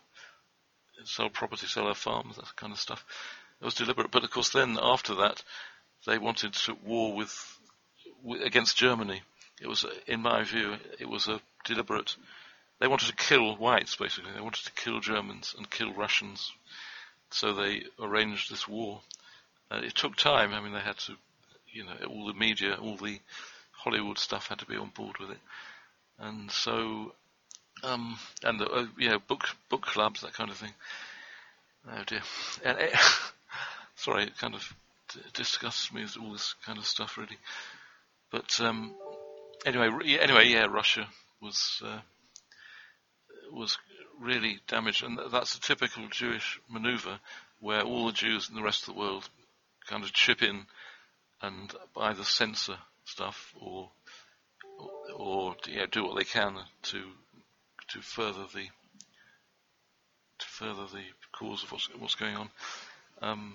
S1: sell property, sell their farms, that kind of stuff. It was deliberate. But of course, then after that, they wanted to war with, with against Germany. It was, in my view, it was a deliberate. They wanted to kill whites, basically. They wanted to kill Germans and kill Russians. So they arranged this war. Uh, it took time. I mean, they had to, you know, all the media, all the Hollywood stuff had to be on board with it. And so, um, and, the, uh, you know, book book clubs, that kind of thing. Oh, dear. And it, sorry, it kind of d- disgusts me, all this kind of stuff, really. But um, anyway, re- anyway, yeah, Russia was... Uh, was really damaged, and that's a typical Jewish maneuver where all the Jews in the rest of the world kind of chip in and either censor stuff or or, or you know, do what they can to to further the to further the cause of what's what's going on. Um,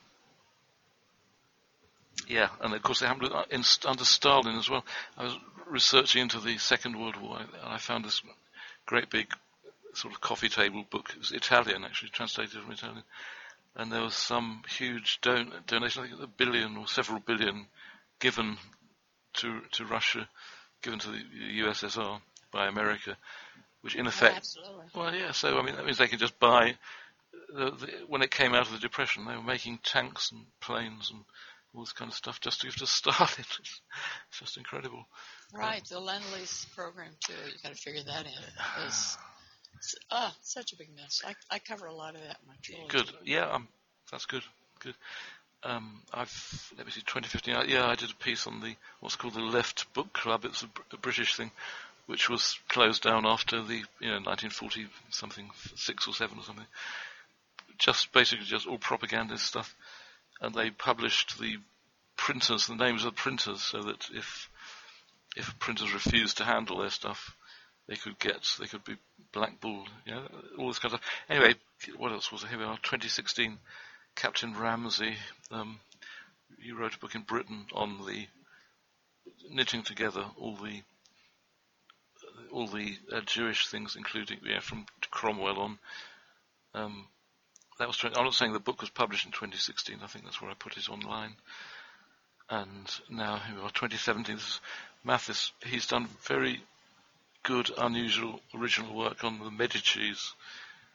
S1: yeah, and of course they happened in, under Stalin as well. I was researching into the Second World War, and I found this great big sort of coffee table book. It was Italian, actually, translated from Italian. And there was some huge don- donation, I think a billion or several billion, given to to Russia, given to the U S S R by America, which in effect...
S2: Oh, absolutely.
S1: Well, yeah, so I mean, that means they could just buy... The, the, when it came out of the Depression, they were making tanks and planes and all this kind of stuff just to give to Stalin. It's just incredible.
S2: Right, the Lend-Lease program, too. You got to figure that in. It's, uh, such a big mess. I, I cover a lot of that in my trilogy.
S1: Good. Yeah, um, that's good. Good. Um, I've, let me see, twenty fifteen, I, yeah, I did a piece on the, what's called the Left Book Club. It's a, a British thing, which was closed down after the, you know, nineteen forty something, six or seven or something. Just basically just all propaganda stuff. And they published the printers, the names of the printers, so that if if printers refused to handle their stuff, they could get, they could be blackballed, you know, all this kind of stuff. Anyway, what else was there? Here we are, twenty sixteen, Captain Ramsey, um, he wrote a book in Britain on the knitting together all the all the uh, Jewish things, including, yeah, from Cromwell on. Um, that was. I'm not saying the book was published in twenty sixteen. I think that's where I put it online. And now here we are, twenty seventeen. This is Mathis. He's done very good, unusual, original work on the Medicis,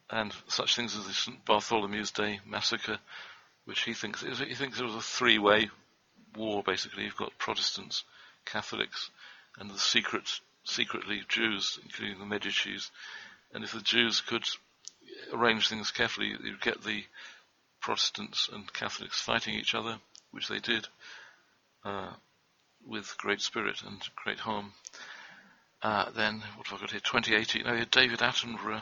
S1: and such things as the Saint Bartholomew's Day massacre, which he thinks is, he thinks it was a three-way war. Basically, you've got Protestants, Catholics, and the secret, secretly Jews, including the Medicis. And if the Jews could arrange things carefully, you'd get the Protestants and Catholics fighting each other, which they did uh, with great spirit and great harm. Uh, then, what have I got here? twenty eighteen. Oh, yeah, David Attenborough.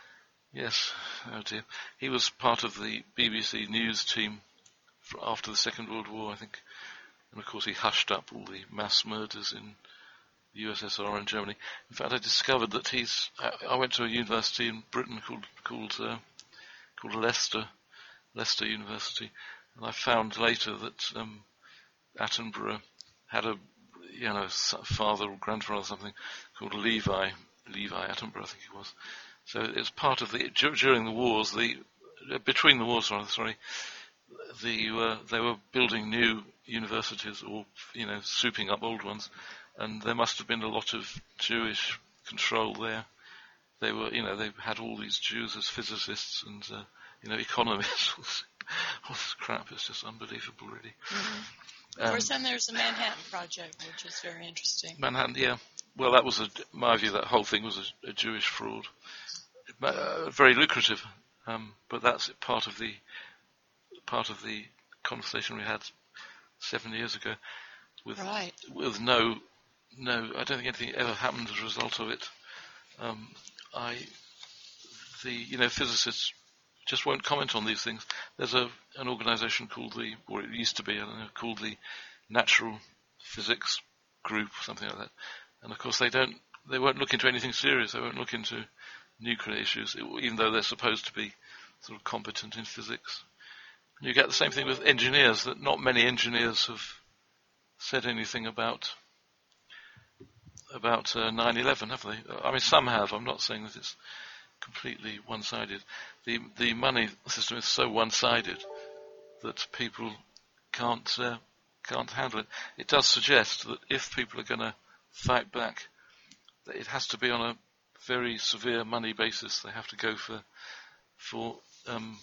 S1: Yes, oh dear. He was part of the B B C News team after the Second World War, I think. And of course, he hushed up all the mass murders in the U S S R and Germany. In fact, I discovered that he's. I, I went to a university in Britain called called uh, called Leicester, Leicester University, and I found later that um, Attenborough had a, you know, father or grandfather or something called Levi, Levi Attenborough, I think he was. So it's part of the during the wars, the between the wars, sorry, the uh, they were building new universities or you know souping up old ones, and there must have been a lot of Jewish control there. They were, you know, they had all these Jews as physicists and uh, you know economists. All this crap is just unbelievable, really.
S2: Mm-hmm. Of course, um, then there's the Manhattan Project, which is very interesting.
S1: Manhattan, yeah. Well, that was, a, my view, that whole thing was a, a Jewish fraud. Uh, very lucrative, um, but that's part of the part of the conversation we had seven years ago. With
S2: right.
S1: with no, no, I don't think anything ever happened as a result of it. Um, I, the you know physicists just won't comment on these things. There's a an organisation called the, or it used to be, I don't know, called the Natural Physics Group, something like that. And of course, they don't, they won't look into anything serious. They won't look into nuclear issues, even though they're supposed to be sort of competent in physics. And you get the same thing with engineers, that not many engineers have said anything about about uh, nine eleven, have they? I mean, some have. I'm not saying that it's completely one-sided. The the money system is so one-sided that people can't uh, can't handle it. It does suggest that if people are going to fight back, that it has to be on a very severe money basis. They have to go for for um,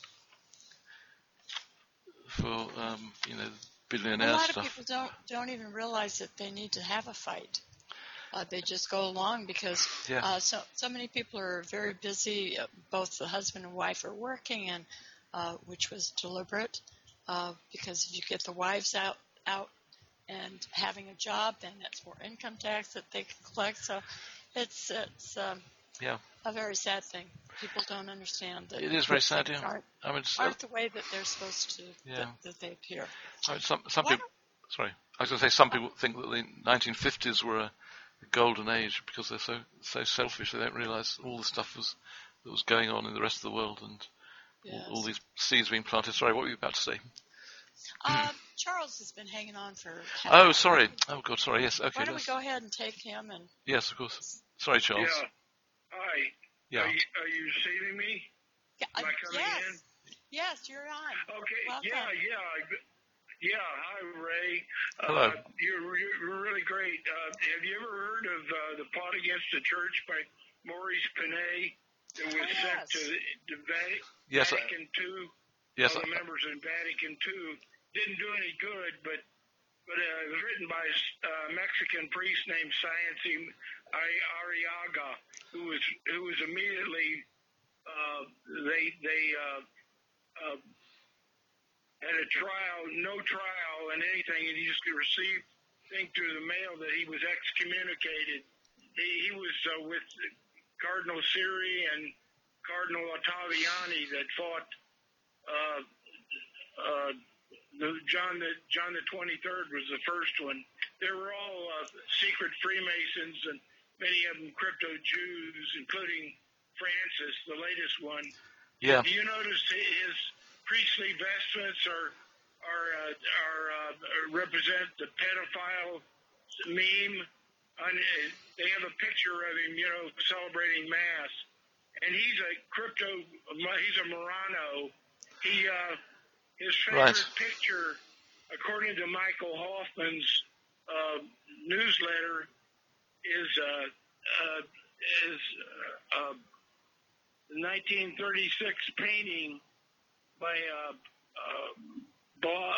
S1: for um, you know billionaire
S2: stuff. A lot
S1: stuff.
S2: of people don't don't even realize that they need to have a fight. Uh, they just go along because
S1: yeah.
S2: uh, so so many people are very busy. Uh, both the husband and wife are working, and uh, which was deliberate uh, because if you get the wives out out and having a job, then that's more income tax that they can collect. So it's it's um,
S1: yeah.
S2: a very sad thing. People don't understand that.
S1: It is very sad. Yeah,
S2: aren't,
S1: I mean,
S2: aren't the way that they're supposed to
S1: yeah.
S2: that, that they appear.
S1: I mean, some some people. Sorry, I was going to say some people think that the nineteen fifties were a the golden age because they're so so selfish. They don't realise all the stuff was that was going on in the rest of the world and
S2: yes.
S1: all, all these seeds being planted. Sorry, what were you about to say?
S2: Uh, Charles has been hanging on for.
S1: Oh, sorry. Oh, God, sorry. Yes, okay.
S2: Why don't we go ahead and take him and?
S1: Yes, of course. Sorry, Charles.
S13: Yeah. Hi.
S1: Yeah.
S13: Are you, are you receiving me?
S2: Yeah.
S13: Am I coming
S2: yes.
S13: in?
S2: Yes, you're on.
S13: Okay.
S2: Welcome.
S13: Yeah. Yeah. Yeah, hi, Ray.
S1: Hello.
S13: Uh, you're, you're really great. Uh, have you ever heard of uh, The Plot Against the Church by Maurice Pinay that was
S2: oh,
S13: sent
S2: yes.
S13: to the, the Vatican,
S1: yes,
S13: Vatican two?
S1: Yes,
S13: all the members in Vatican two. Didn't do any good, but but uh, it was written by a uh, Mexican priest named Sciency Arriaga, who was who was immediately uh, they they uh, uh, had a trial, no trial and anything, and he just received thing through the mail that he was excommunicated. He, he was uh, with Cardinal Siri and Cardinal Ottaviani that fought uh, uh, the John the John the twenty-third was the first one. They were all uh, secret Freemasons, and many of them crypto Jews, including Francis, the latest one.
S1: Yeah.
S13: Do you notice his priestly vestments are are uh, are uh, represent the pedophile meme? On, uh, they have a picture of him, you know, celebrating mass, and he's a crypto. He's a Marrano. He uh, his favorite
S1: right.
S13: picture, according to Michael Hoffman's uh, newsletter, is uh, uh, is uh, uh, the nineteen thirty-six painting by uh, uh, Bla,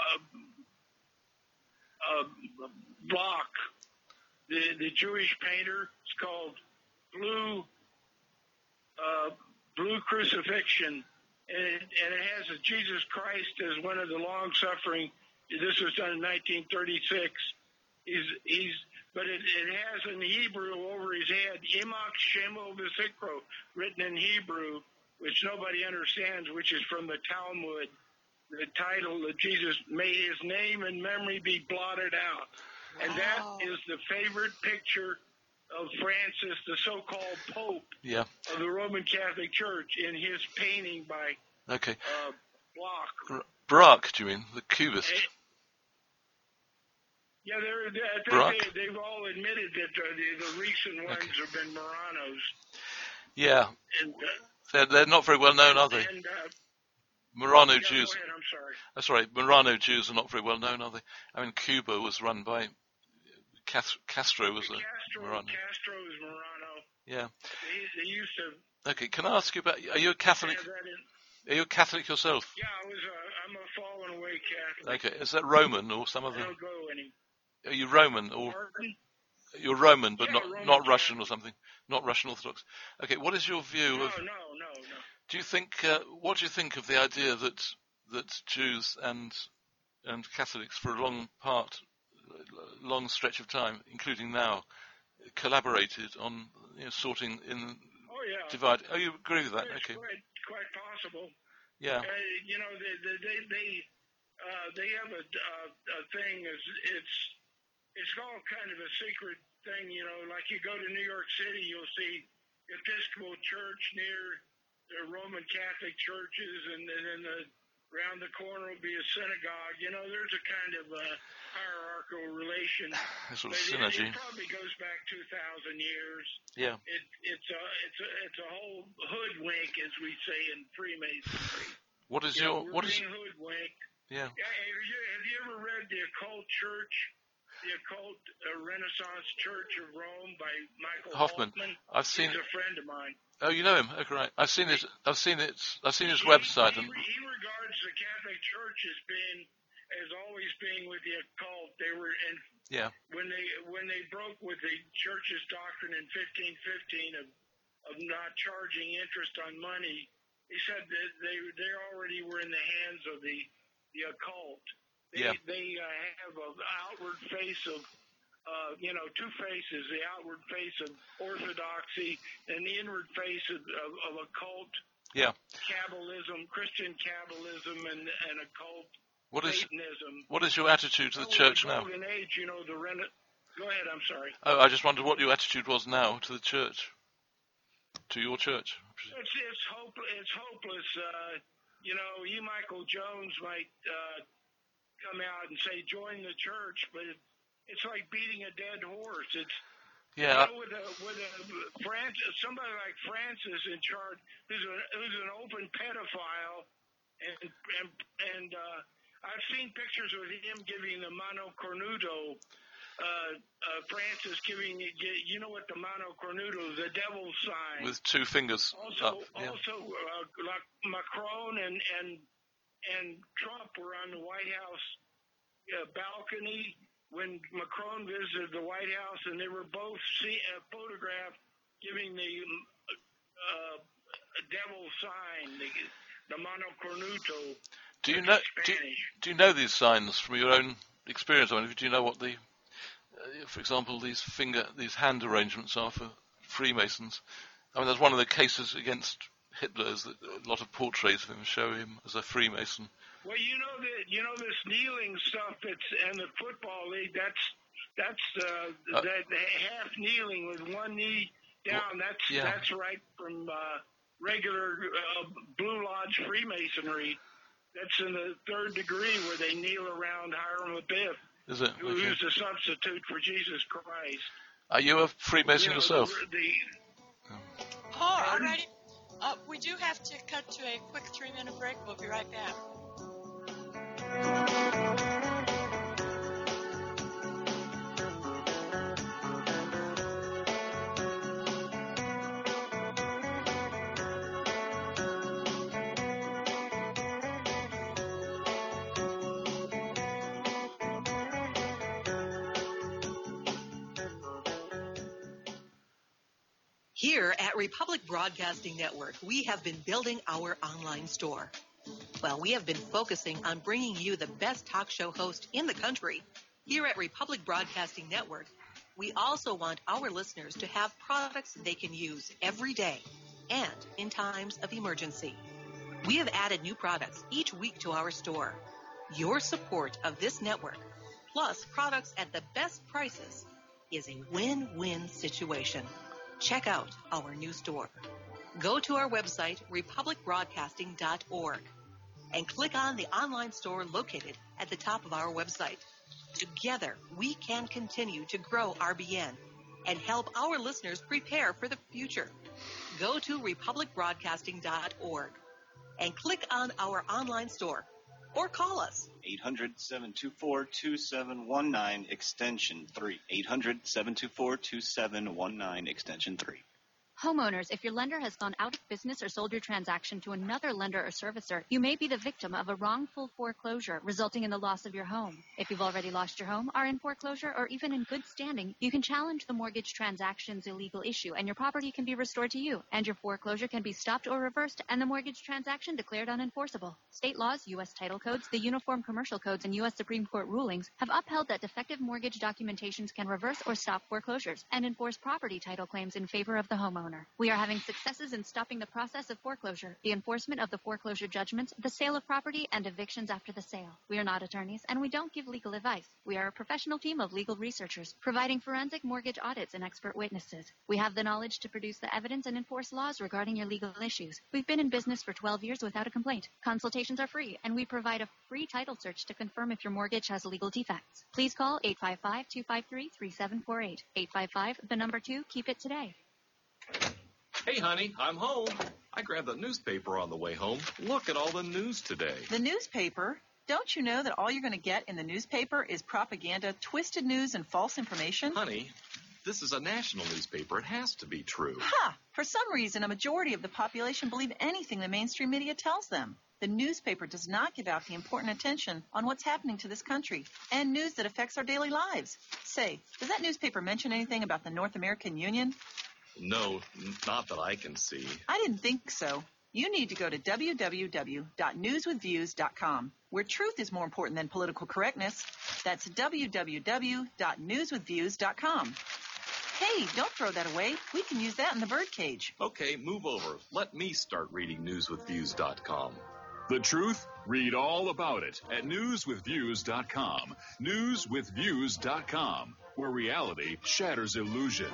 S13: uh, Bloch, the the Jewish painter. It's called Blue uh, Blue Crucifixion, and it, and it has a Jesus Christ as one of the long-suffering. This was done in nineteen thirty-six. He's he's but it, it has in Hebrew over his head, Imach Shemo V'Sikro, written in Hebrew, which nobody understands, which is from the Talmud. The title that Jesus, may his name and memory be blotted out. And
S2: Wow.
S13: that is the favorite picture of Francis, the so-called Pope
S1: Yeah.
S13: of the Roman Catholic Church, in his painting by
S1: Okay.
S13: uh, Bloch.
S1: R- Braque, do you mean? The cubist?
S13: And- yeah, they're, they, I think
S1: Braque?
S13: they, they've all admitted that uh, the, the recent ones
S1: Okay.
S13: have been Muranos.
S1: Yeah.
S13: And, uh,
S1: They're, they're not very well known, are they?
S13: and, uh,
S1: Murano
S13: yeah,
S1: Jews.
S13: Go ahead, I'm sorry.
S1: That's right. Murano Jews are not very well known, are they? I mean, Cuba was run by Cath- Castro was a
S13: Castro,
S1: Murano.
S13: Castro is Murano.
S1: Yeah.
S13: They, they used to
S1: Okay. Can I ask you about? Are you a Catholic?
S13: have that in.
S1: Are you a Catholic yourself?
S13: Yeah, I was. Uh, I'm a fallen away Catholic.
S1: Okay. Is that Roman or some
S13: I
S1: other?
S13: don't go any.
S1: Are you Roman or
S13: Pardon?
S1: you're Roman, but
S13: Yeah,
S1: not
S13: Roman
S1: not Russian
S13: Catholic.
S1: or something? Not Russian Orthodox. Okay. What is your view
S13: No,
S1: of?
S13: no, no, no.
S1: Do you think? Uh, what do you think of the idea that that Jews and and Catholics for a long part, long stretch of time, including now, collaborated on you know, sorting in
S13: Oh yeah.
S1: divide? Oh, you agree with that?
S13: It's
S1: Okay.
S13: quite, quite possible.
S1: Yeah.
S13: Uh, you know, they they they they, uh, they have a, uh, a thing. Is it's it's all kind of a secret thing. You know, like you go to New York City, you'll see Episcopal Church near the Roman Catholic churches, and then in the around the corner will be a synagogue. You know, there's a kind of uh, hierarchical relation.
S1: A sort of
S13: But
S1: synergy.
S13: It, it probably goes back two thousand years.
S1: Yeah.
S13: It, it's a it's a it's a whole hoodwink, as we say in Freemasonry.
S1: What is
S13: You
S1: your
S13: know, we're
S1: what is?
S13: being hoodwinked.
S1: Yeah.
S13: Yeah, have you, have you ever read The Occult Church, The Occult uh, Renaissance Church of Rome by Michael
S1: Hoffman.
S13: Hoffman?
S1: I've seen.
S13: He's a friend of mine.
S1: Oh, you know him? Okay, right. I've seen it. I've seen it. I've seen his
S13: He-
S1: website.
S13: He,
S1: And
S13: he regards the Catholic Church as being, as always being with the occult. They were, and
S1: yeah.
S13: when they when they broke with the Church's doctrine in fifteen fifteen of of not charging interest on money, he said that they they already were in the hands of the the occult. They
S1: Yeah.
S13: they uh, have an outward face of. Uh, you know, two faces, the outward face of orthodoxy and the inward face of, of, of occult
S1: Yeah.
S13: Kabbalism, Christian Kabbalism, and, and occult
S1: What is
S13: Satanism.
S1: what is your attitude to the
S13: Oh,
S1: church
S13: the
S1: now?
S13: Golden Age, you know, the rena- Go ahead, I'm sorry.
S1: Oh, I just wondered what your attitude was now to the church, to your church.
S13: It's it's hopeless. It's hopeless. Uh, you know, you Michael Jones might uh, come out and say join the church, but it, it's like beating a dead horse. It's
S1: Yeah.
S13: you know, with a with a Francis, somebody like Francis in charge, who's a, who's an open pedophile, and and and uh, I've seen pictures of him giving the mano cornuto. Uh, uh, Francis giving you know what the mano cornuto, the devil's sign.
S1: With two fingers
S13: Also,
S1: up. Yeah.
S13: also, uh, like Macron and and and Trump were on the White House uh, balcony when Macron visited the White House, and they were both see, uh, photographed giving the uh, devil sign, the, the mano cornuto.
S1: Do you know? Do,
S13: Spanish.
S1: do you know these signs from your own experience? I mean, do you know what the, uh, for example, these finger, these hand arrangements are for Freemasons? I mean, that's one of the cases against Hitler is that a lot of portraits of him show him as a Freemason.
S13: Well, you know that you know this kneeling stuff that's and the football league. That's that's uh,
S1: Uh,
S13: that half kneeling with one knee down. That's
S1: yeah.
S13: that's right from uh, regular uh, Blue Lodge Freemasonry. That's in the third degree where they kneel around Hiram Abiff,
S1: Is it?
S13: who-
S1: Okay.
S13: who's the substitute for Jesus Christ.
S1: Are you a Freemason
S13: You know,
S1: yourself?
S13: The, the,
S2: Oh, all righty. Uh, we do have to cut to a quick three-minute break. We'll be right back.
S14: Here at Republic Broadcasting Network, we have been building our online store. Well, we have been focusing on bringing you the best talk show host in the country. Here at Republic Broadcasting Network, we also want our listeners to have products they can use every day and in times of emergency. We have added new products each week to our store. Your support of this network, plus products at the best prices, is a win-win situation. Check out our new store. Go to our website, republic broadcasting dot org, and click on the online store located at the top of our website. Together, we can continue to grow R B N and help our listeners prepare for the future. Go to republic broadcasting dot org and click on our online store or call us.
S15: eight hundred, seven two four, two seven one nine, extension three. eight hundred, seven two four, two seven one nine, extension three.
S16: Homeowners, if your lender has gone out of business or sold your transaction to another lender or servicer, you may be the victim of a wrongful foreclosure resulting in the loss of your home. If you've already lost your home, are in foreclosure, or even in good standing, you can challenge the mortgage transaction's illegal issue, and your property can be restored to you, and your foreclosure can be stopped or reversed, and the mortgage transaction declared unenforceable. State laws, U S title codes, the Uniform Commercial Codes, and U S Supreme Court rulings have upheld that defective mortgage documentations can reverse or stop foreclosures and enforce property title claims in favor of the homeowner. We are having successes in stopping the process of foreclosure, the enforcement of the foreclosure judgments, the sale of property, and evictions after the sale. We are not attorneys, and we don't give legal advice. We are a professional team of legal researchers, providing forensic mortgage audits and expert witnesses. We have the knowledge to produce the evidence and enforce laws regarding your legal issues. We've been in business for twelve years without a complaint. Consultations are free, and we provide a free title search to confirm if your mortgage has legal defects. Please call eight five five, two five three, three seven four eight. eight five five, the number two, keep it today.
S7: Hey, honey, I'm home. I grabbed the newspaper on the way home. Look at all the news today.
S17: The newspaper? Don't you know that all you're going to get in the newspaper is propaganda, twisted news, and false information?
S7: Honey, this is a national newspaper. It has to be true.
S17: Ha! For some reason, a majority of the population believe anything the mainstream media tells them. The newspaper does not give out the important attention on what's happening to this country and news that affects our daily lives. Say, does that newspaper mention anything about the North American Union?
S7: No, not that I can see.
S17: I didn't think so. You need to go to w w w dot news with views dot com, where truth is more important than political correctness. That's w w w dot news with views dot com. Hey, don't throw that away. We can use that in the birdcage.
S7: Okay, move over. Let me start reading news with views dot com. The truth? Read all about it at news with views dot com. news with views dot com, where reality shatters illusion.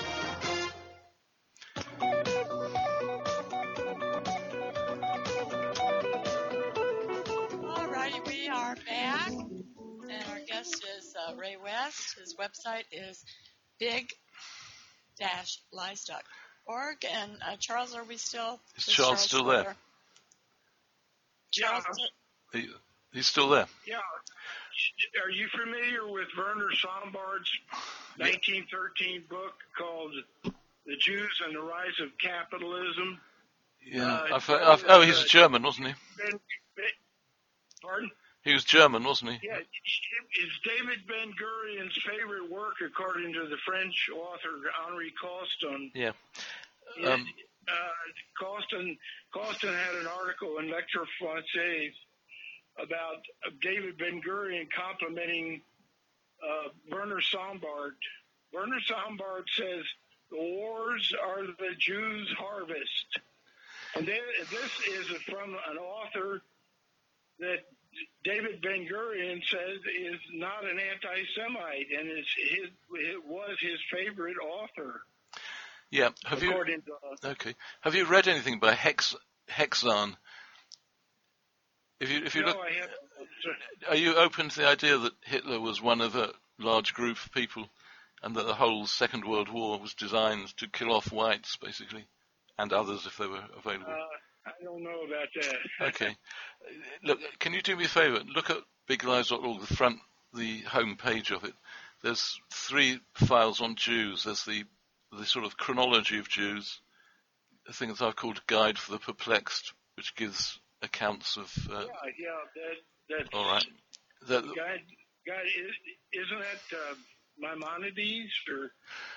S2: Alrighty, we are back, and our guest is uh, Ray West. His website is big dash lies dot org. And uh, Charles, are we still?
S1: Is Charles, Charles still there? there?
S2: Charles,
S13: yeah.
S1: He, he's still there.
S13: Yeah. Are you familiar with Werner Sombard's nineteen thirteen book called The Jews and the Rise of Capitalism?
S1: Yeah,
S13: uh,
S1: I've, I've, oh, he's a German, wasn't he?
S13: Ben, ben, pardon?
S1: He was German, wasn't he?
S13: Yeah, it's David Ben Gurion's favorite work, according to the French author Henri Coston.
S1: Yeah.
S13: Um, uh, Coston, Coston had an article in Lecture Française about David Ben Gurion complimenting uh, Werner Sombart. Werner Sombart says, "The wars are the Jews' harvest." And then, this is from an author that David Ben Gurion says is not an anti-Semite, and is his, it was his favorite author.
S1: Yeah. Have you?
S13: To, uh,
S1: okay. Have you read anything by Hex Hexan? If you, if you
S13: no,
S1: look,
S13: I haven't.
S1: Are you open to the idea that Hitler was one of a large group of people, and that the whole Second World War was designed to kill off whites, basically, and others if they were available?
S13: Uh, I don't know about that.
S1: Okay. Look, can you do me a favour? Look at big lies dot org, the front, the home page of it. There's three files on Jews. There's the the sort of chronology of Jews, a thing that I've called Guide for the Perplexed, which gives accounts of. Uh,
S13: yeah, yeah, that, that's.
S1: All right. That,
S13: guide, guide, isn't that uh, Maimonides or?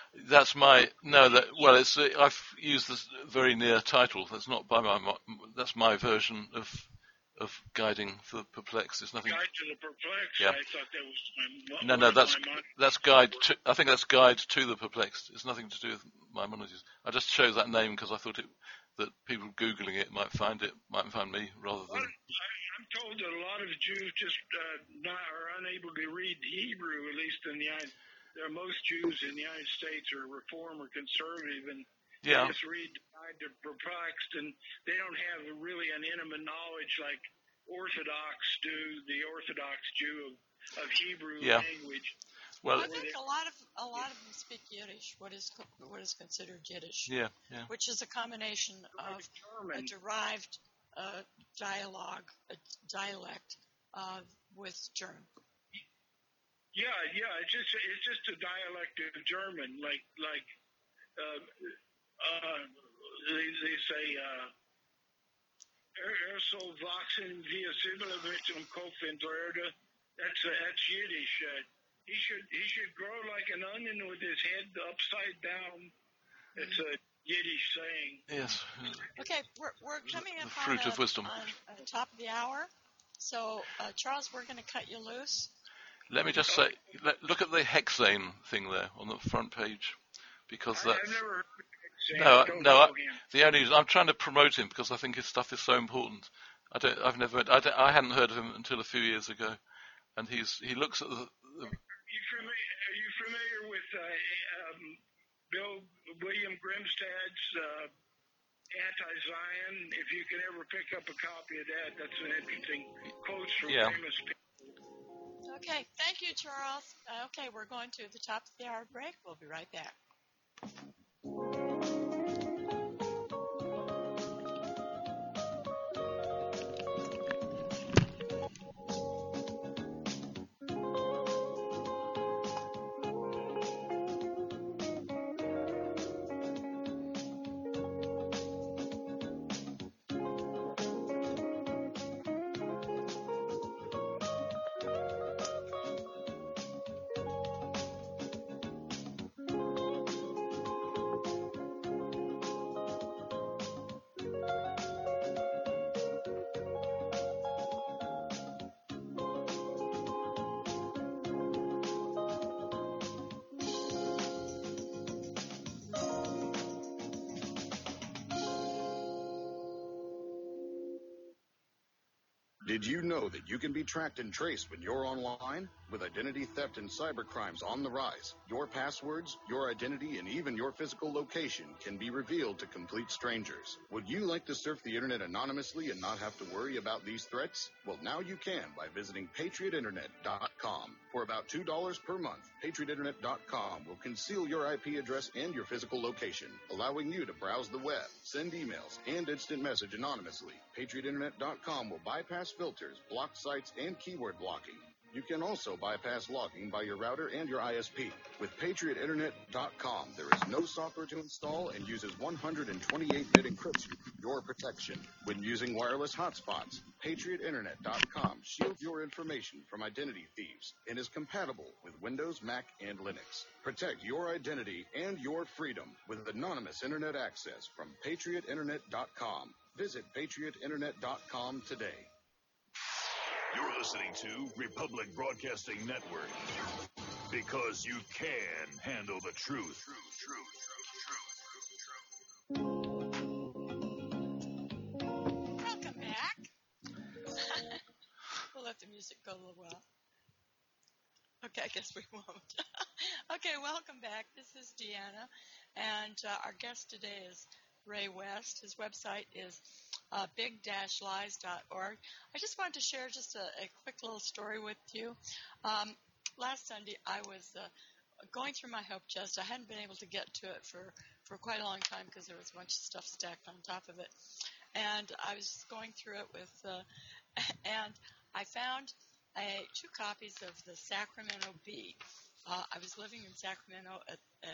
S1: That's my no. That well, it's uh, I've used this very near title. That's not by my. That's my version of of guiding for perplexed. There's nothing.
S13: Guide to the perplexed.
S1: Yeah.
S13: I thought that was my.
S1: No, no, that's
S13: my
S1: that's guide. To, I think that's guide to the perplexed. It's nothing to do with Maimonides. I just chose that name because I thought it that people googling it might find it, might find me rather than.
S13: I, I'm told that a lot of Jews just uh, not are unable to read Hebrew, at least in the United. There are most Jews in the United States are Reform or conservative, and
S1: Yeah.
S13: they just read Guide to Perplexed, and they don't have really an intimate knowledge like Orthodox do, the Orthodox Jew of, of Hebrew
S1: Yeah.
S13: language.
S1: Well,
S2: I think a lot of a lot of them speak Yiddish, what is co- what is considered Yiddish,
S1: Yeah, yeah.
S2: which is a combination of a derived uh, dialogue, a dialect uh, with German.
S13: Yeah, yeah, it's just it's just a dialect of German, like like uh, uh, they they say uh, er er soll wachsen wie ein Zwiebelwitz und Kopf in Erde. That's uh, that's Yiddish. Uh, he should he should grow like an onion with his head upside down. It's a Yiddish saying.
S1: Yes.
S2: Okay, we're we're coming
S1: The
S2: up
S1: fruit
S2: on,
S1: of
S2: a,
S1: wisdom.
S2: on the top of the hour. So uh, Charles, we're going to cut you loose.
S1: Let me just say, let, look at the hexane thing there on the front page, because
S13: I,
S1: that's
S13: I've never heard of hexane.
S1: no,
S13: I
S1: I-
S13: don't
S1: no.
S13: know
S1: I,
S13: him.
S1: the only reason I'm trying to promote him because I think his stuff is so important. I don't. I've never. I, don't, I hadn't heard of him until a few years ago, and he's he looks at the. the
S13: You familiar, are you familiar with uh, um, Bill William Grimstad's uh, Anti-Zion? If you can ever pick up a copy of that, that's an interesting quotes from
S1: Yeah.
S13: famous people.
S2: Okay, thank you, Charles. Uh, okay, we're going to the top of the hour break. We'll be right back.
S12: Did you know that you can be tracked and traced when you're online? With identity theft and cybercrimes on the rise, your passwords, your identity, and even your physical location can be revealed to complete strangers. Would you like to surf the internet anonymously and not have to worry about these threats? Well, now you can by visiting patriot internet dot com. For about two dollars per month, patriot internet dot com will conceal your I P address and your physical location, allowing you to browse the web, send emails, and instant message anonymously. patriot internet dot com will bypass filters, block sites, and keyword blocking. You can also bypass logging by your router and your I S P. With patriot internet dot com, there is no software to install and uses one hundred twenty-eight bit encryption for your protection. When using wireless hotspots, patriot internet dot com shields your information from identity thieves and is compatible with Windows, Mac, and Linux. Protect your identity and your freedom with anonymous internet access from patriot internet dot com. Visit patriot internet dot com today.
S7: You're listening to Republic Broadcasting Network. Because you can handle the truth.
S2: Welcome back. We'll let the music go a little while. Okay, I guess we won't. Okay, welcome back. This is Deanna, and uh, our guest today is Ray West. His website is uh, big dash lies dot org. I just wanted to share just a, a quick little story with you. Um, last Sunday, I was uh, going through my help chest. I hadn't been able to get to it for, for quite a long time because there was a bunch of stuff stacked on top of it. And I was going through it with, uh, and I found a, two copies of the Sacramento Bee. Uh, I was living in Sacramento at, at